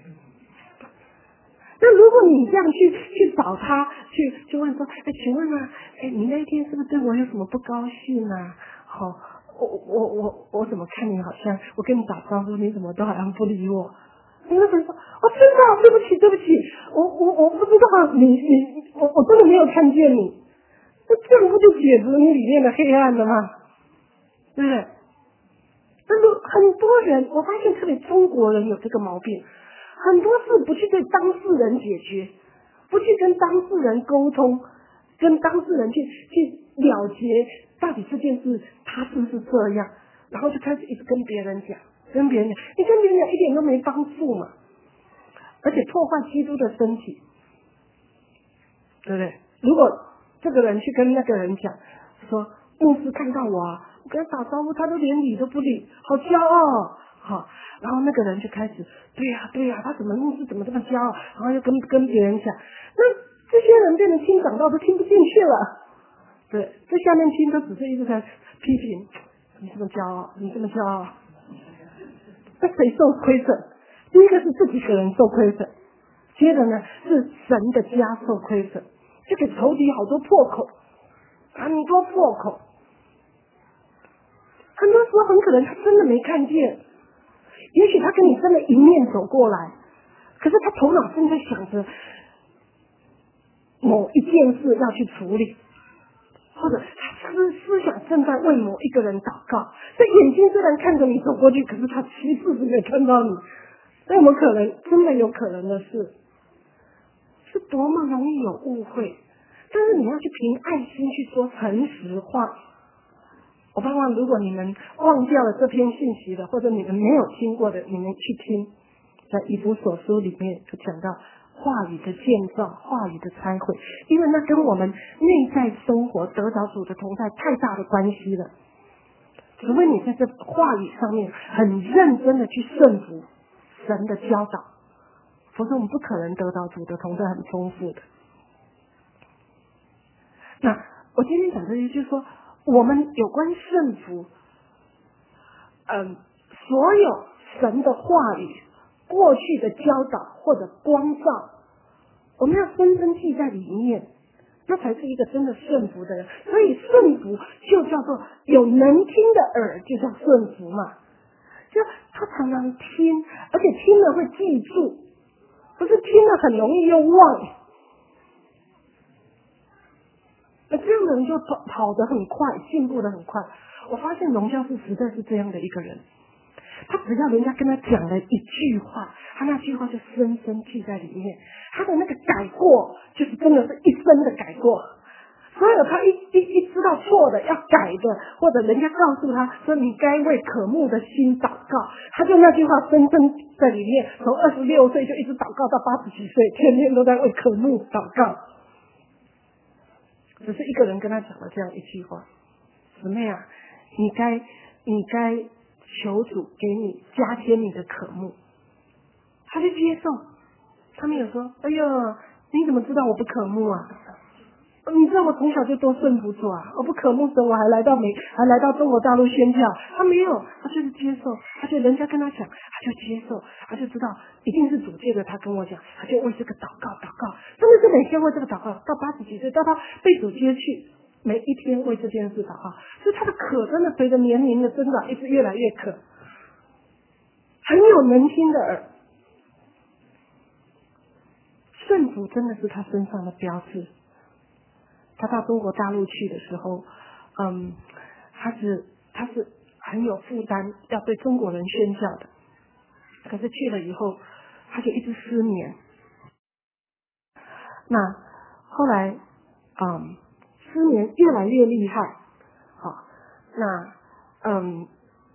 那如果你这样去去找他，去去问说，哎，请问啊，哎，你那一天是不是对我有什么不高兴啊？好、哦，我我我我怎么看你好像，我跟你打招呼，你怎么都好像不理我？你那个人说，哦，真的，对不起，对不起，我我我不知道你你我我真的没有看见你。那这样不就解除你里面的黑暗了吗？对不对？但是很多人，我发现特别中国人有这个毛病，很多事不去对当事人解决，不去跟当事人沟通，跟当事人去去了结到底这件事他是不是这样，然后就开始一直跟别人讲，跟别人讲，你跟别人讲一点都没帮助嘛，而且破坏基督的身体，对不对？如果这个人去跟那个人讲说，牧师看到我啊，我跟他打招呼，他都连理都不理，好骄傲，好，然后那个人就开始，对呀、啊、对呀、啊，他怎么牧师怎么这么骄傲，然后又跟跟别人讲，那这些人变成听讲道都听不进去了，对，在下面听都只是一直在批评，你这么骄傲，你这么骄傲，那谁受亏损？第一个是自己个人受亏损，接着呢是神的家受亏损。就给仇敌好多破口，很多破口，很多时候很可能他真的没看见，也许他跟你真的迎面走过来，可是他头脑正在想着某一件事要去处理，或者他思思想正在为某一个人祷告，这眼睛虽然看着你走过去，可是他其实是没有看到你，那有没有可能？真的有可能的是。是多么容易有误会，但是你要去凭爱心去说诚实话。我盼望如果你们忘掉了这篇信息的，或者你们没有听过的，你们去听，在以弗所书里面就讲到话语的建造，话语的拆毁，因为那跟我们内在生活得着主的同在太大的关系了。除非你在这话语上面很认真的去顺服神的教导，否则我们不可能得到主的同在很丰富的。那我今天讲这些就是说，我们有关顺服，嗯，所有神的话语过去的教导或者光照，我们要深深记在里面，那才是一个真的顺服的人。所以顺服就叫做有能听的耳，就叫顺服嘛。就他常常听，而且听了会记住，不是听了很容易又忘。那这样的人就跑跑得很快，进步得很快。我发现龙教士实在是这样的一个人，他只要人家跟他讲了一句话，他那句话就深深记在里面，他的那个改过就是真的是一生的改过， 所有他一一一知道错的要改的，或者人家告诉他说你该为渴慕的心祷告，他就那句话深深在里面，从二十六岁就一直祷告到八十几岁，天天都在为渴慕祷告。只是一个人跟他讲了这样一句话：姊妹啊，你该你该求主给你加添你的渴慕。他就接受，他没有说哎呦你怎么知道我不渴慕啊，你知道我从小就多顺服主啊，我不渴慕神，我还来到美还来到中国大陆宣教。他没有，他就是接受，而且人家跟他讲他就接受，他就知道一定是主借着他跟我讲，他就为这个祷告祷告，真的是每天为这个祷告，到八十几岁到他被主接去，每一天为这件事祷告，所以他的渴真的随着年龄的增长一直越来越渴，很有能听的耳。顺服真的是他身上的标志。他到中国大陆去的时候，嗯，他是他是很有负担，要对中国人宣教的。可是去了以后，他就一直失眠。那后来，嗯，失眠越来越厉害，好，那嗯，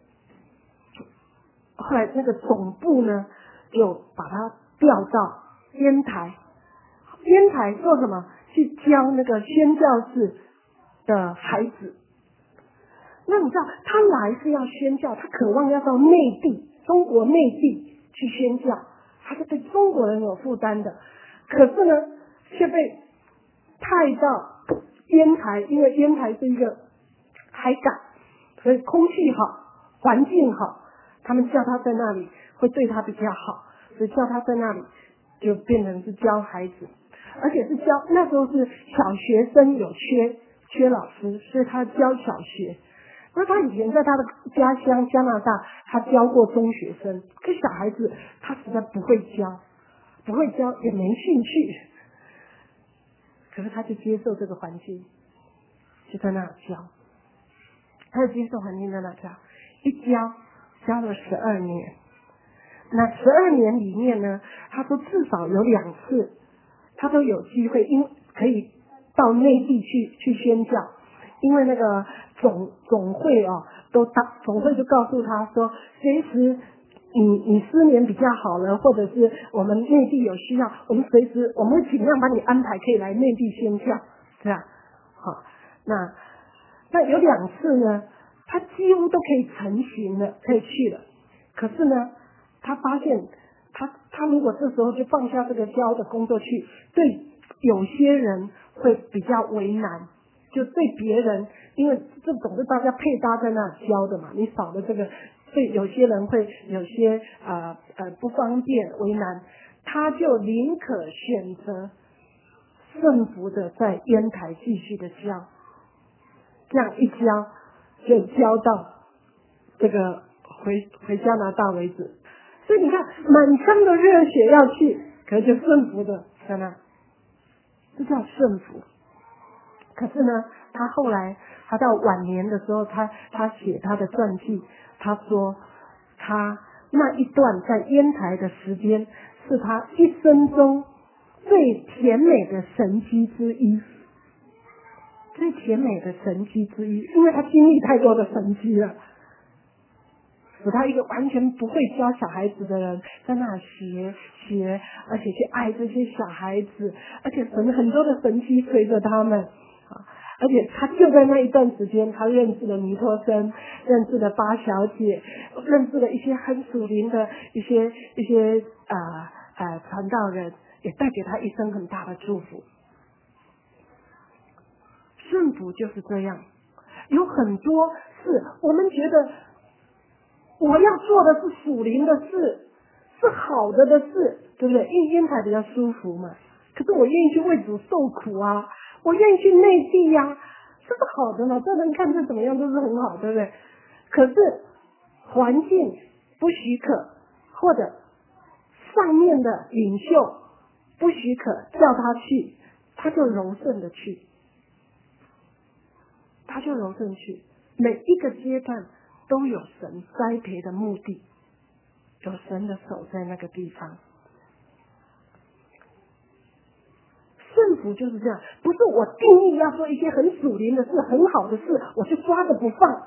后来那个总部呢，就把他调到烟台。烟台做什么？去教那个宣教士的孩子。那你知道他来是要宣教，他渴望要到内地中国内地去宣教，他是对中国人有负担的。可是呢却被派到烟台，因为烟台是一个海港，所以空气好，环境好，他们叫他在那里会对他比较好，所以叫他在那里就变成是教孩子，而且是教那时候是小学生有缺缺老师，所以他教小学。那他以前在他的家乡加拿大，他教过中学生，可小孩子他实在不会教，不会教也没兴趣。可是他就接受这个环境，就在那教，他就接受环境在那教，一教教了十二年。那十二年里面呢，他说至少有两次，他都有机会，因可以到内地去去宣教，因为那个总总会啊，都当总会就告诉他说，随时你你失眠比较好了，或者是我们内地有需要，我们随时我们会尽量把你安排可以来内地宣教，是吧？好，那那有两次呢，他几乎都可以成型了，可以去了，可是呢，他发现他他如果这时候就放下这个教的工作去，对有些人会比较为难，就对别人，因为这总是大家配搭在那教的嘛，你少了这个，对有些人会有些呃呃不方便为难，他就宁可选择顺服的在烟台继续的教，这样一教就教到这个回回加拿大为止。所以你看，满腔的热血要去，可是就顺服的在那，这叫顺服。可是呢，他后来他到晚年的时候，他他写他的传记，他说他那一段在烟台的时间是他一生中最甜美的神迹之一，最甜美的神迹之一，因为他经历太多的神迹了，使他一个完全不会教小孩子的人在那学学，而且去爱这些小孩子，而且神很多的神迹随着他们。而且他就在那一段时间，他认识了尼托生，认识了八小姐，认识了一些很属灵的一些一些啊呃传道人，也带给他一生很大的祝福。顺服就是这样，有很多事我们觉得我要做的是属灵的事，是好的的事，对不对？因为烟台比较舒服嘛，可是我愿意去为主受苦啊，我愿意去内地呀、啊，这是好的嘛？这人看这怎么样都是很好，对不对？可是环境不许可，或者上面的领袖不许可叫他去，他就柔顺的去，他就柔顺去。每一个阶段都有神栽培的目的，有神的手在那个地方。顺服就是这样，不是我定义要做一些很属灵的事、很好的事，我就抓着不放，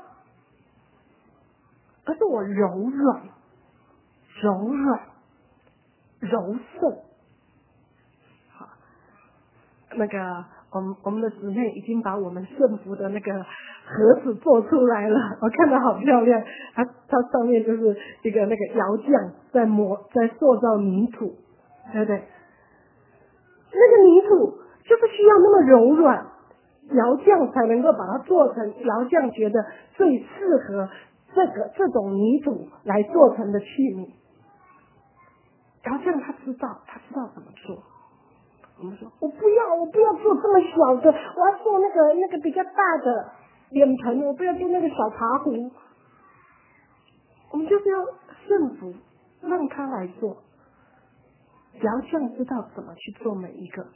而是我柔软、柔软、柔顺。好，那个我们我们的姊妹已经把我们圣服的那个盒子做出来了，我看到好漂亮。它它上面就是一个那个窑匠在磨在塑造泥土，对不对？那个泥土就是需要那么柔软，窑匠才能够把它做成窑匠觉得最适合这个这种泥土来做成的器皿。窑匠他知道，他知道怎么做。我们说，我不要，我不要做这么小的，我要做那个那个比较大的脸盆，我不要做那个小茶壶。我们就是要顺服，让他来做。窑匠知道怎么去做每一个。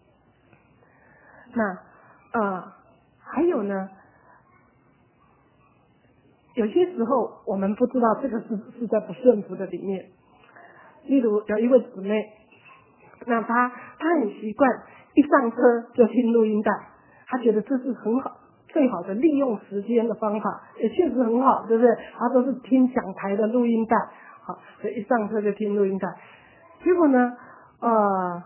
那呃，还有呢，有些时候我们不知道这个是是在不顺服的里面。例如有一位姊妹，那她她很习惯一上车就听录音带，她觉得这是很好最好的利用时间的方法，也确实很好，对不对？她都是听讲台的录音带，好，所以一上车就听录音带。结果呢，呃，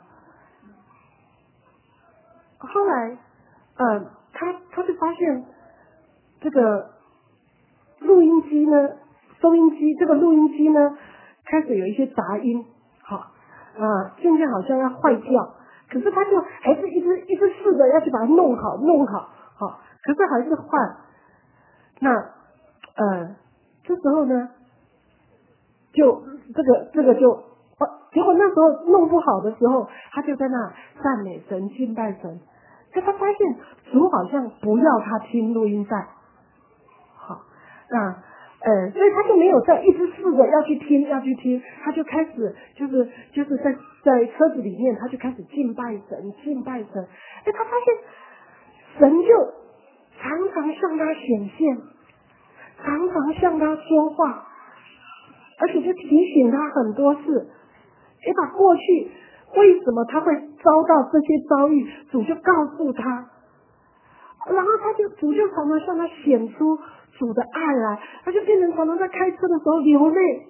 后来，呃，他他就发现这个录音机呢，收音机这个录音机呢，开始有一些杂音，好，啊、呃，渐渐好像要坏掉，可是他就还是一直一直试着要去把它弄好，弄好，好，可是还是坏。那，呃，这时候呢，就这个这个就。结果那时候弄不好的时候，他就在那赞美神、敬拜神。可他发现主好像不要他听录音带，好，那呃，所以他就没有再一直试着要去听、要去听，他就开始就是就是在在车子里面，他就开始敬拜神、敬拜神。哎，他发现神就常常向他显现，常常向他说话，而且就提醒他很多事。也把过去为什么他会遭到这些遭遇，主就告诉他，然后他就主就常常向他显出主的爱来，他就变成常常在开车的时候流泪，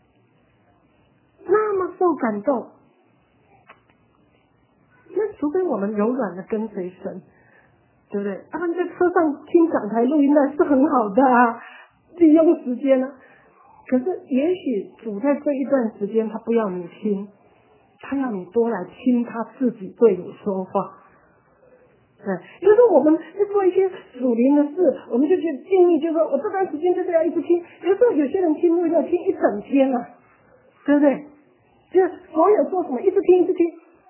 那么受感动。那除非我们柔软的跟随神，对不对？他们在车上听讲台录音带是很好的啊，利用时间啊。可是也许主在这一段时间他不要你听，他要你多来听他自己对你说话。对，就是我们在做一些属灵的事，我们就去定义，就是说我这段时间就是要一直听。有时候有些人听录要听一整天啊，对不对？就是所有做什么一直听一直听，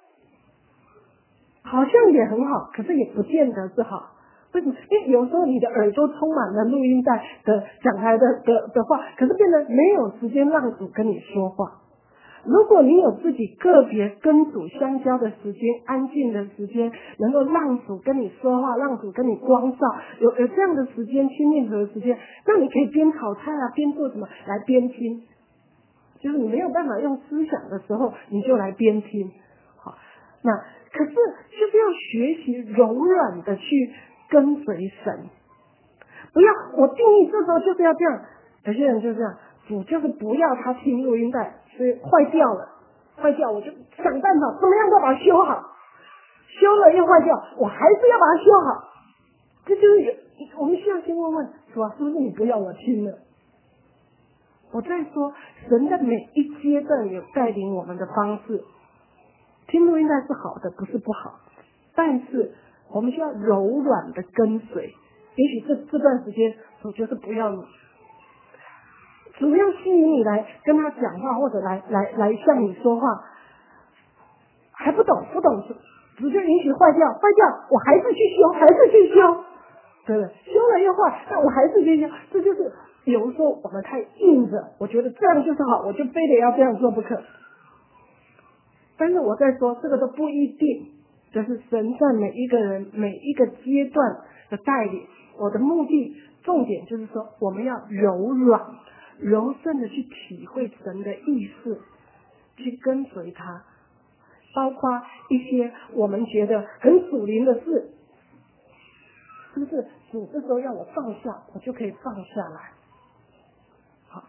好像也很好，可是也不见得是好。为什么？因为有时候你的耳朵充满了录音带的讲台的的的话，可是变得没有时间让主跟你说话。如果你有自己个别跟主相交的时间，安静的时间，能够让主跟你说话，让主跟你光照，有有这样的时间，亲近主的时间，那你可以边炒菜啊，边做什么来边听。就是你没有办法用思想的时候，你就来边听。好，那可是就是要学习柔软的去跟随神，不要我定义这时候就是要这样。有些人就这样，主就是不要他听录音带，所以坏掉了，坏掉我就想办法怎么样都把它修好，修了又坏掉，我还是要把它修好。这就是有我们需要先问问主啊，是不是你不要我听了？我在说，神在每一阶段有带领我们的方式，听录音带是好的，不是不好，但是我们需要柔软的跟随。也许这这段时间主就是不要你，主要吸引你来跟他讲话，或者来来来向你说话，还不懂不懂，主就允许坏掉坏掉，我还是去修，还是去修，对不对？修了又坏，那我还是去修，这就是有时候我们太硬着，我觉得这样就是好，我就非得要这样做不可。但是我在说，这个都不一定，就是神在每一个人每一个阶段的带领。我的目的重点就是说，我们要柔软柔顺的去体会神的意思，去跟随他， 包括一些我们觉得很属灵的事，是不是主这时候要我放下，我就可以放下来。好，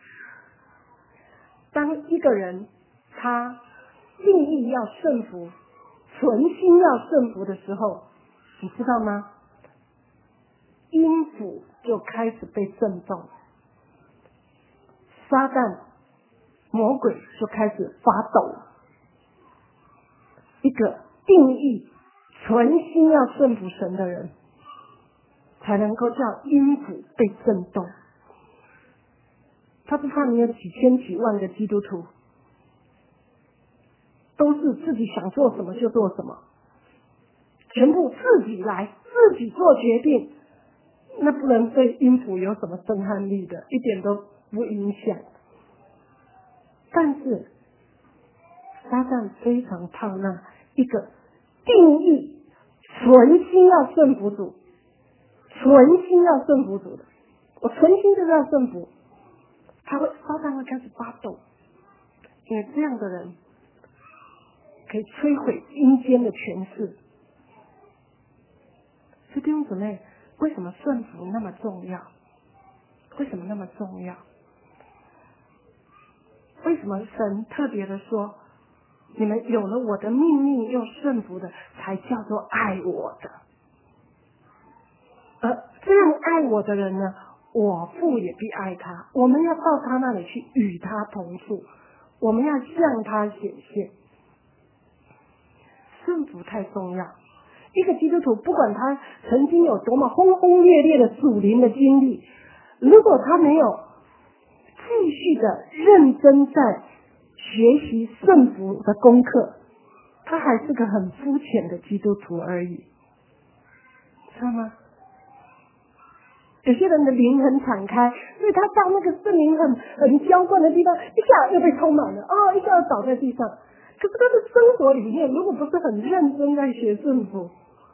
当一个人他定义要顺服，存心要顺服的时候，你知道吗？阴府就开始被震动，撒旦魔鬼就开始发抖。一个定义存心要顺服神的人，才能够叫阴府被震动。他不怕你有几千几万个基督徒，都是自己想做什么就做什么，全部自己来，自己做决定，那不能对阴府有什么震撼力的，一点都不影响。但是撒旦非常怕那一个定义存心要顺服主，存心要顺服主的，我存心就是要顺服，他会撒旦会开始发抖，因为这样的人可以摧毁阴间的权势。所以弟兄姊妹，为什么顺服那么重要？为什么那么重要？为什么神特别的说，你们有了我的命令又顺服的，才叫做爱我的？而这样爱我的人呢，我父也必爱他，我们要到他那里去与他同住，我们要向他显现。顺服太重要。一个基督徒不管他曾经有多么轰轰烈烈的属灵的经历，如果他没有继续的认真在学习顺服的功课，他还是个很肤浅的基督徒而已，知道吗？有些人的灵很敞开，所以他到那个圣灵很很浇灌的地方，一下又被充满了，哦，一下又倒在地上。可是他的生活里面，如果不是很认真在学顺服，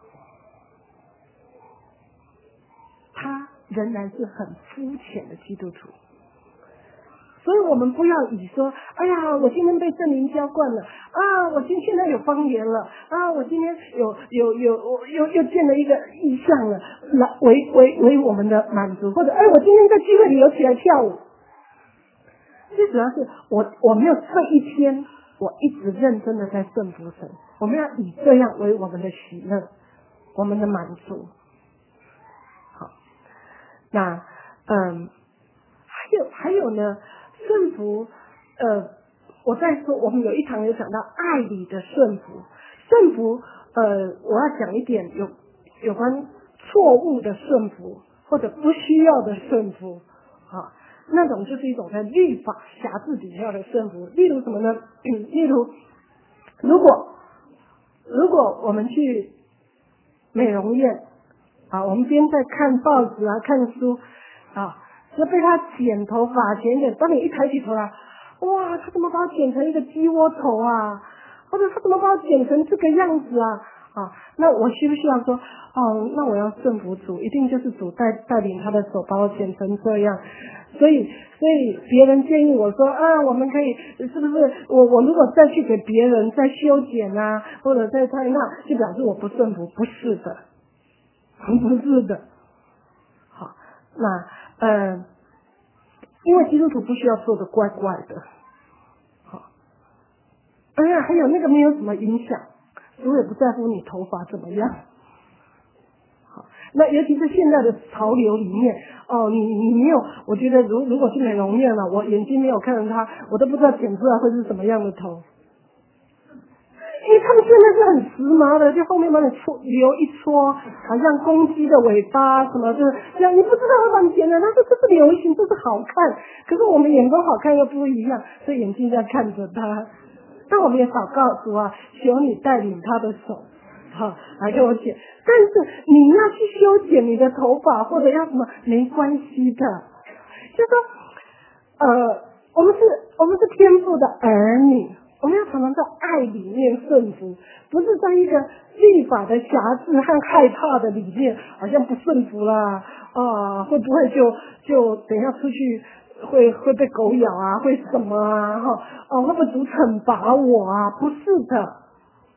他仍然是很肤浅的基督徒。所以我们不要以说，哎呀，我今天被圣灵浇灌了啊，我今天现在有方言了啊，我今天有有有我又又见了一个异象了，来为为为我们的满足，或者哎，我今天在聚会里有起来跳舞。最主要是我我没有这一天，我一直认真的在顺服神，我们要以这样为我们的喜乐，我们的满足。好，那嗯，还有还有呢？顺服，呃，我在说，我们有一堂有讲到爱里的顺服。顺服，呃，我要讲一点有有关错误的顺服，或者不需要的顺服啊，那种就是一种在律法辖制底下的顺服。例如什么呢？嗯、例如，如果如果我们去美容院啊，我们边在看报纸啊、看书啊。就被他剪头发剪剪，当你一抬起头来，哇，他怎么把我剪成一个鸡窝头啊？或者他怎么把我剪成这个样子啊？啊，那我需不需要说，哦，那我要顺服主，一定就是主带带领他的手把我剪成这样。所以，所以别人建议我说啊，我们可以是不是？我我如果再去给别人再修剪啊，或者再再那，就表示我不顺服？不是的，不是的。好，那。嗯，因为基督徒不需要做的怪怪的，好，哎呀，还有那个没有什么影响，主也不在乎你头发怎么样，好，那尤其是现在的潮流里面，哦，你你没有，我觉得如如果去美容院了，我眼睛没有看到它，我都不知道剪出来会是什么样的头。因为他们现在是很时髦的，就后面把你搓留一撮，好像公鸡的尾巴什么，就是这样，你不知道他们剪的，他说这是流行，这是好看，可是我们眼光好看又不一样，所以眼睛在看着他。但我们也祷告主啊，求你带领他的手，好来给我剪。但是你要去修剪你的头发或者要什么没关系的，就说呃，我们是我们是天父的儿女。我们要常常在爱里面顺服，不是在一个律法的辖制和害怕的里面，好像不顺服啦啊，会不会就就等一下出去会会被狗咬啊，会什么啊哈？哦、啊，会不会主惩罚我啊？不是的，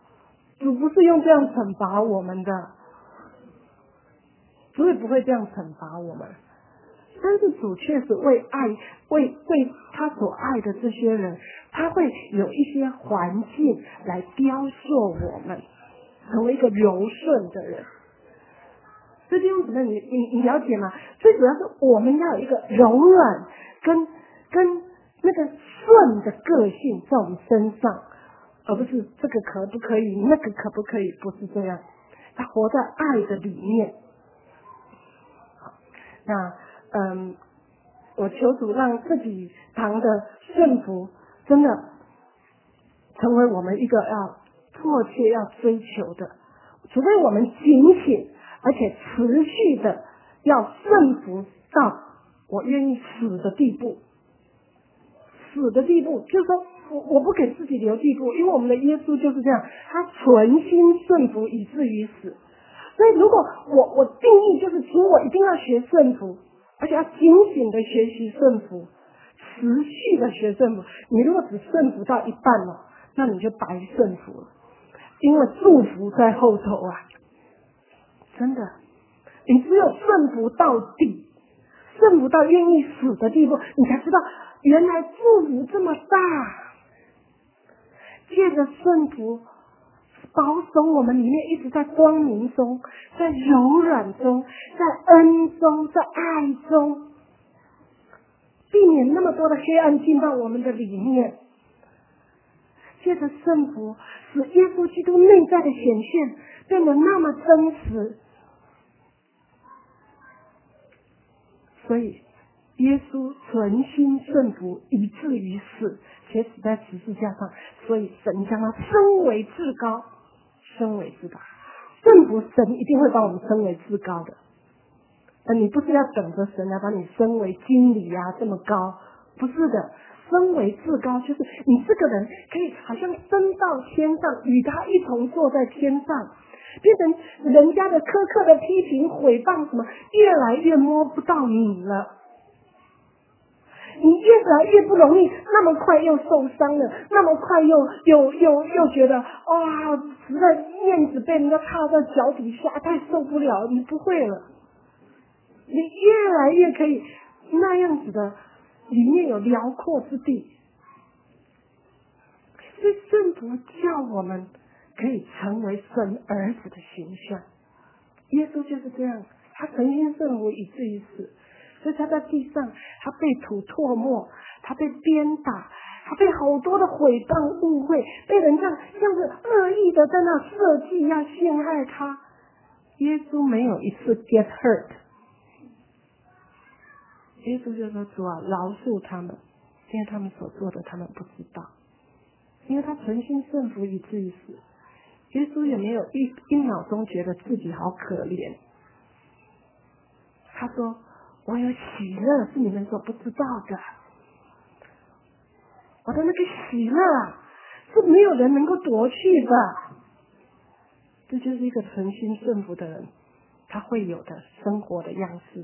主不是用这样惩罚我们的，主也不会这样惩罚我们。但是主确实为爱，为为他所爱的这些人，他会有一些环境来雕塑我们，成为一个柔顺的人。这弟兄姊妹，你你你了解吗？最主要是我们要有一个柔软跟跟那个顺的个性在我们身上，而不是这个可不可以，那个可不可以，不是这样。他活在爱的里面。那嗯，我求主让自己堂的顺服真的成为我们一个要迫切要追求的，除非我们警醒而且持续的要顺服到我愿意死的地步。死的地步就是说我我不给自己留地步，因为我们的耶稣就是这样，他存心顺服以至于死。所以如果我我定义就是请我一定要学顺服，而且要警醒的学习顺服，持续的学顺服。你如果只顺服到一半了，那你就白顺服了，因为祝福在后头啊！真的，你只有顺服到底，顺服到愿意死的地步，你才知道原来祝福这么大。借着顺服保守我们里面一直在光明中，在柔软中，在恩中，在爱中，避免那么多的黑暗进到我们的里面。借着顺服使耶稣基督内在的显现变得那么真实。所以耶稣存心顺服以至于死，且死在十字架上，所以神将他升为至高，升为至高。顺服神一定会把我们升为至高的，呃，你不是要等着神来把你升为经理啊这么高，不是的。升为至高就是你这个人可以好像升到天上，与他一同坐在天上，变成人家的苛刻的批评毁谤什么越来越摸不到你了，你越来越不容易那么快又受伤了，那么快又又又又觉得哇，实在面子被人家踏在脚底下，太受不了，你不会了，你越来越可以那样子的，里面有辽阔之地。所以圣徒叫我们可以成为神儿子的形象。耶稣就是这样，他诚心顺服以至于死，所以他在地上，他被吐唾沫，他被鞭打，他被好多的毁谤误会，被人家像是恶意的在那设计要陷害他。耶稣没有一次 get hurt， 耶稣就说主啊，饶恕他们，因为他们所做的他们不知道。因为他存心顺服以至于死，耶稣也没有一一秒钟觉得自己好可怜。他说我有喜乐是你们所不知道的，我的那个喜乐啊是没有人能够夺去的。这就是一个存心顺服的人他会有的生活的样式。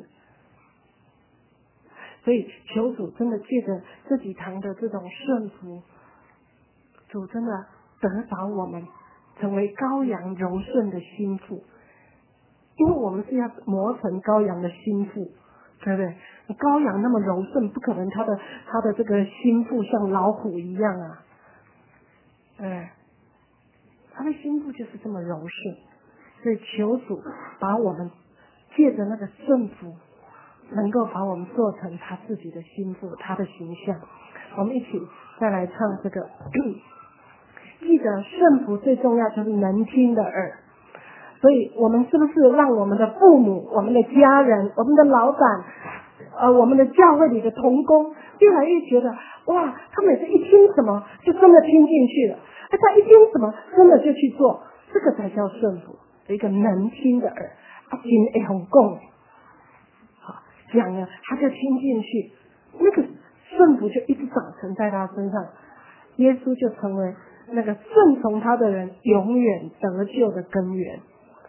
所以求主真的借着这几堂的这种顺服，主真的得着我们成为羔羊柔顺的心腹，因为我们是要磨成羔羊的心腹，对不对？羔羊那么柔顺，不可能他的他的这个心腹像老虎一样啊，哎，他的心腹就是这么柔顺。所以求主把我们借着那个顺服，能够把我们做成他自己的心腹，他的形象。我们一起再来唱这个。记得顺服最重要就是能听的耳，所以我们是不是让我们的父母、我们的家人、我们的老板、呃，我们的教会里的同工，越来越觉得哇，他每次一听什么就真的听进去了，而他一听什么真的就去做，这个才叫顺服，一个能听的耳，他听会很共，好讲了他就听进去，那个顺服就一直长成在他身上，耶稣就成为那个顺从他的人永远得救的根源。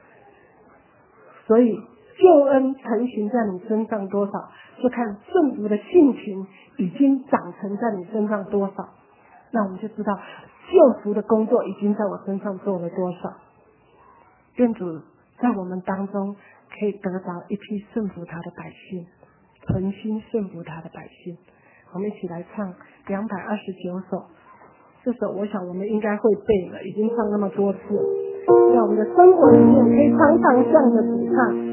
所以救恩成型在你身上多少，就看顺服的性情已经长成在你身上多少。那我们就知道救赎的工作已经在我身上做了多少。愿主在我们当中可以得到一批顺服他的百姓，存心顺服他的百姓。我们一起来唱两百二十九首，这首我想我们应该会背了，已经唱那么多次，在我们的生活里面可以常常向着主唱。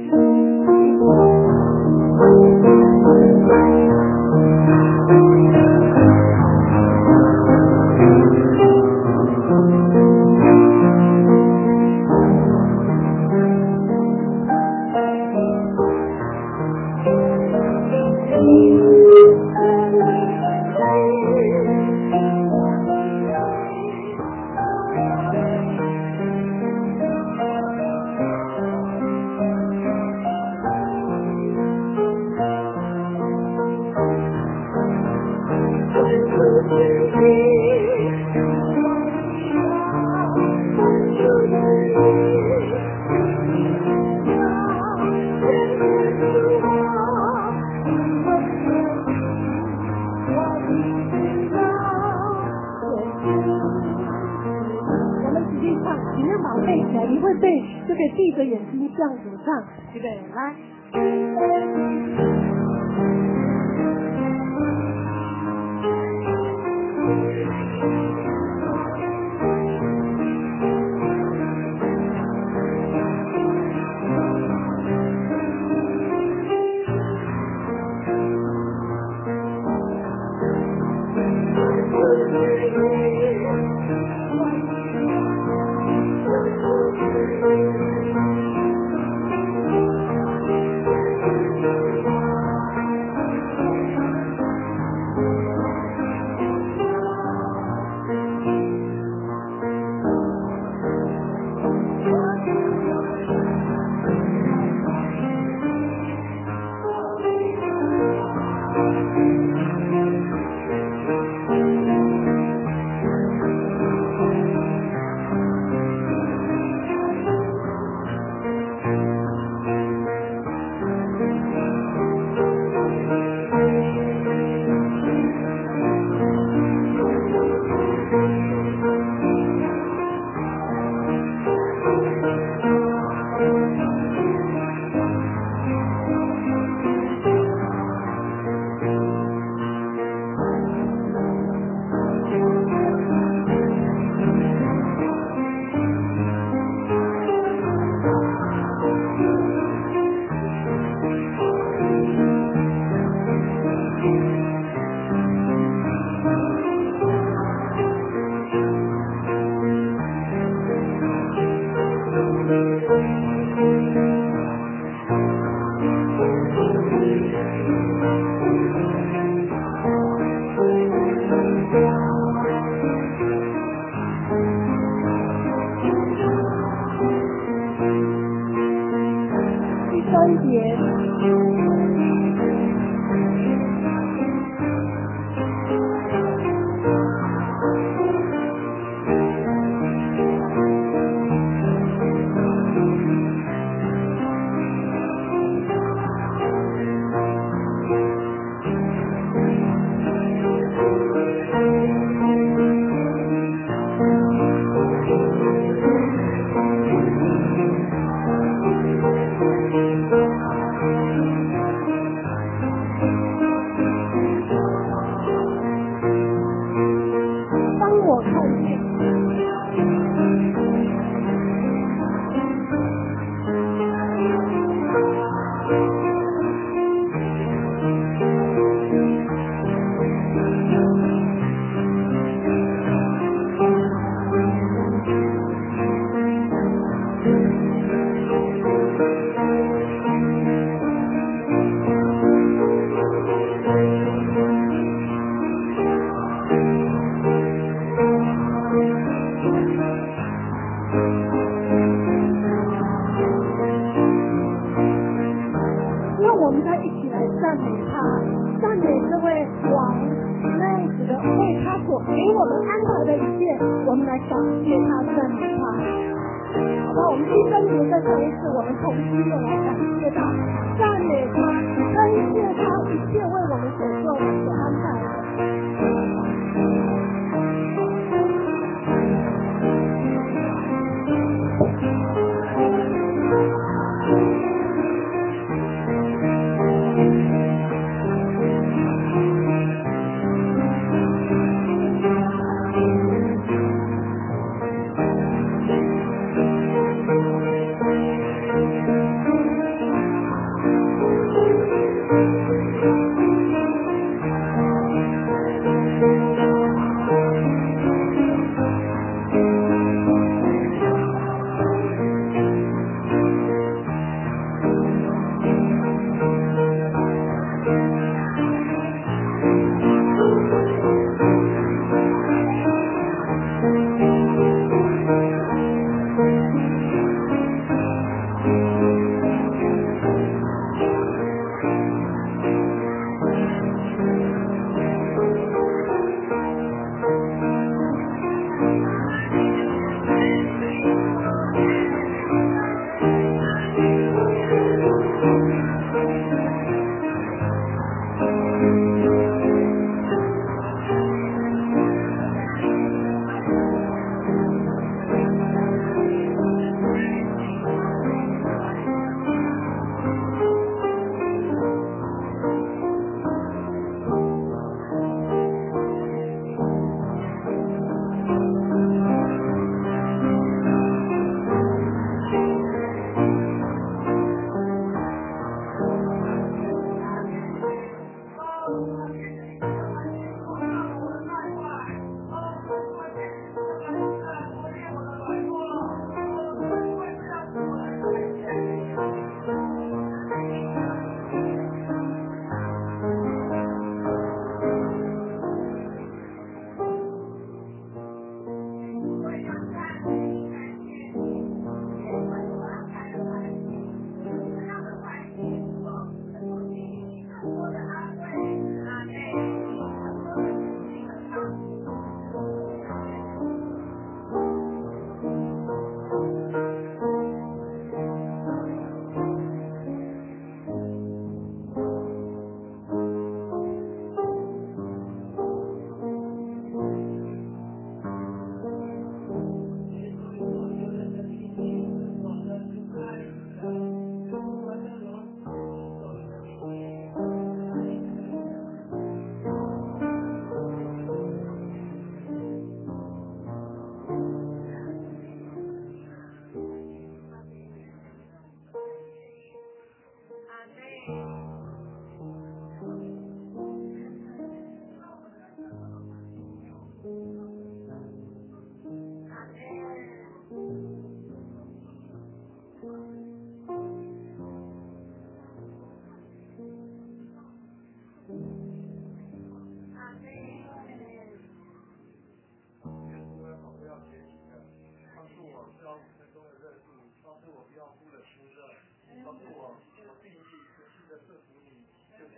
你会背就可以闭着眼睛向主唱，预备来。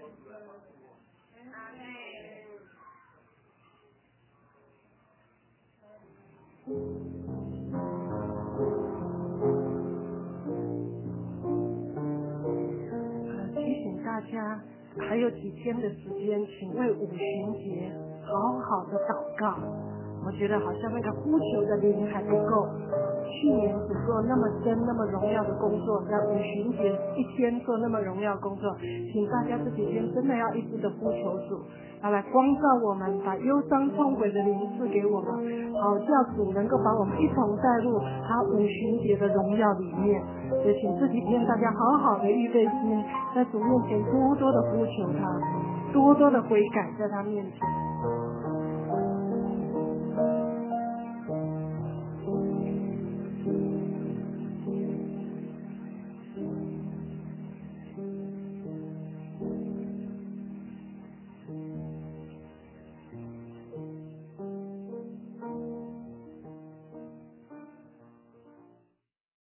提醒大家还有几天的时间，请为五旬节好好的祷告。我觉得好像那个呼求的灵还不够。去年只做那么深、那么荣耀的工作，在五旬节一天做那么荣耀工作，请大家这几天真的要一直的呼求主，要来光照我们，把忧伤痛悔的灵赐给我们，好叫主能够把我们一同带入他五旬节的荣耀里面。所以请这几天大家好好的预备心，在主面前多多的呼求他，多多的悔改在他面前。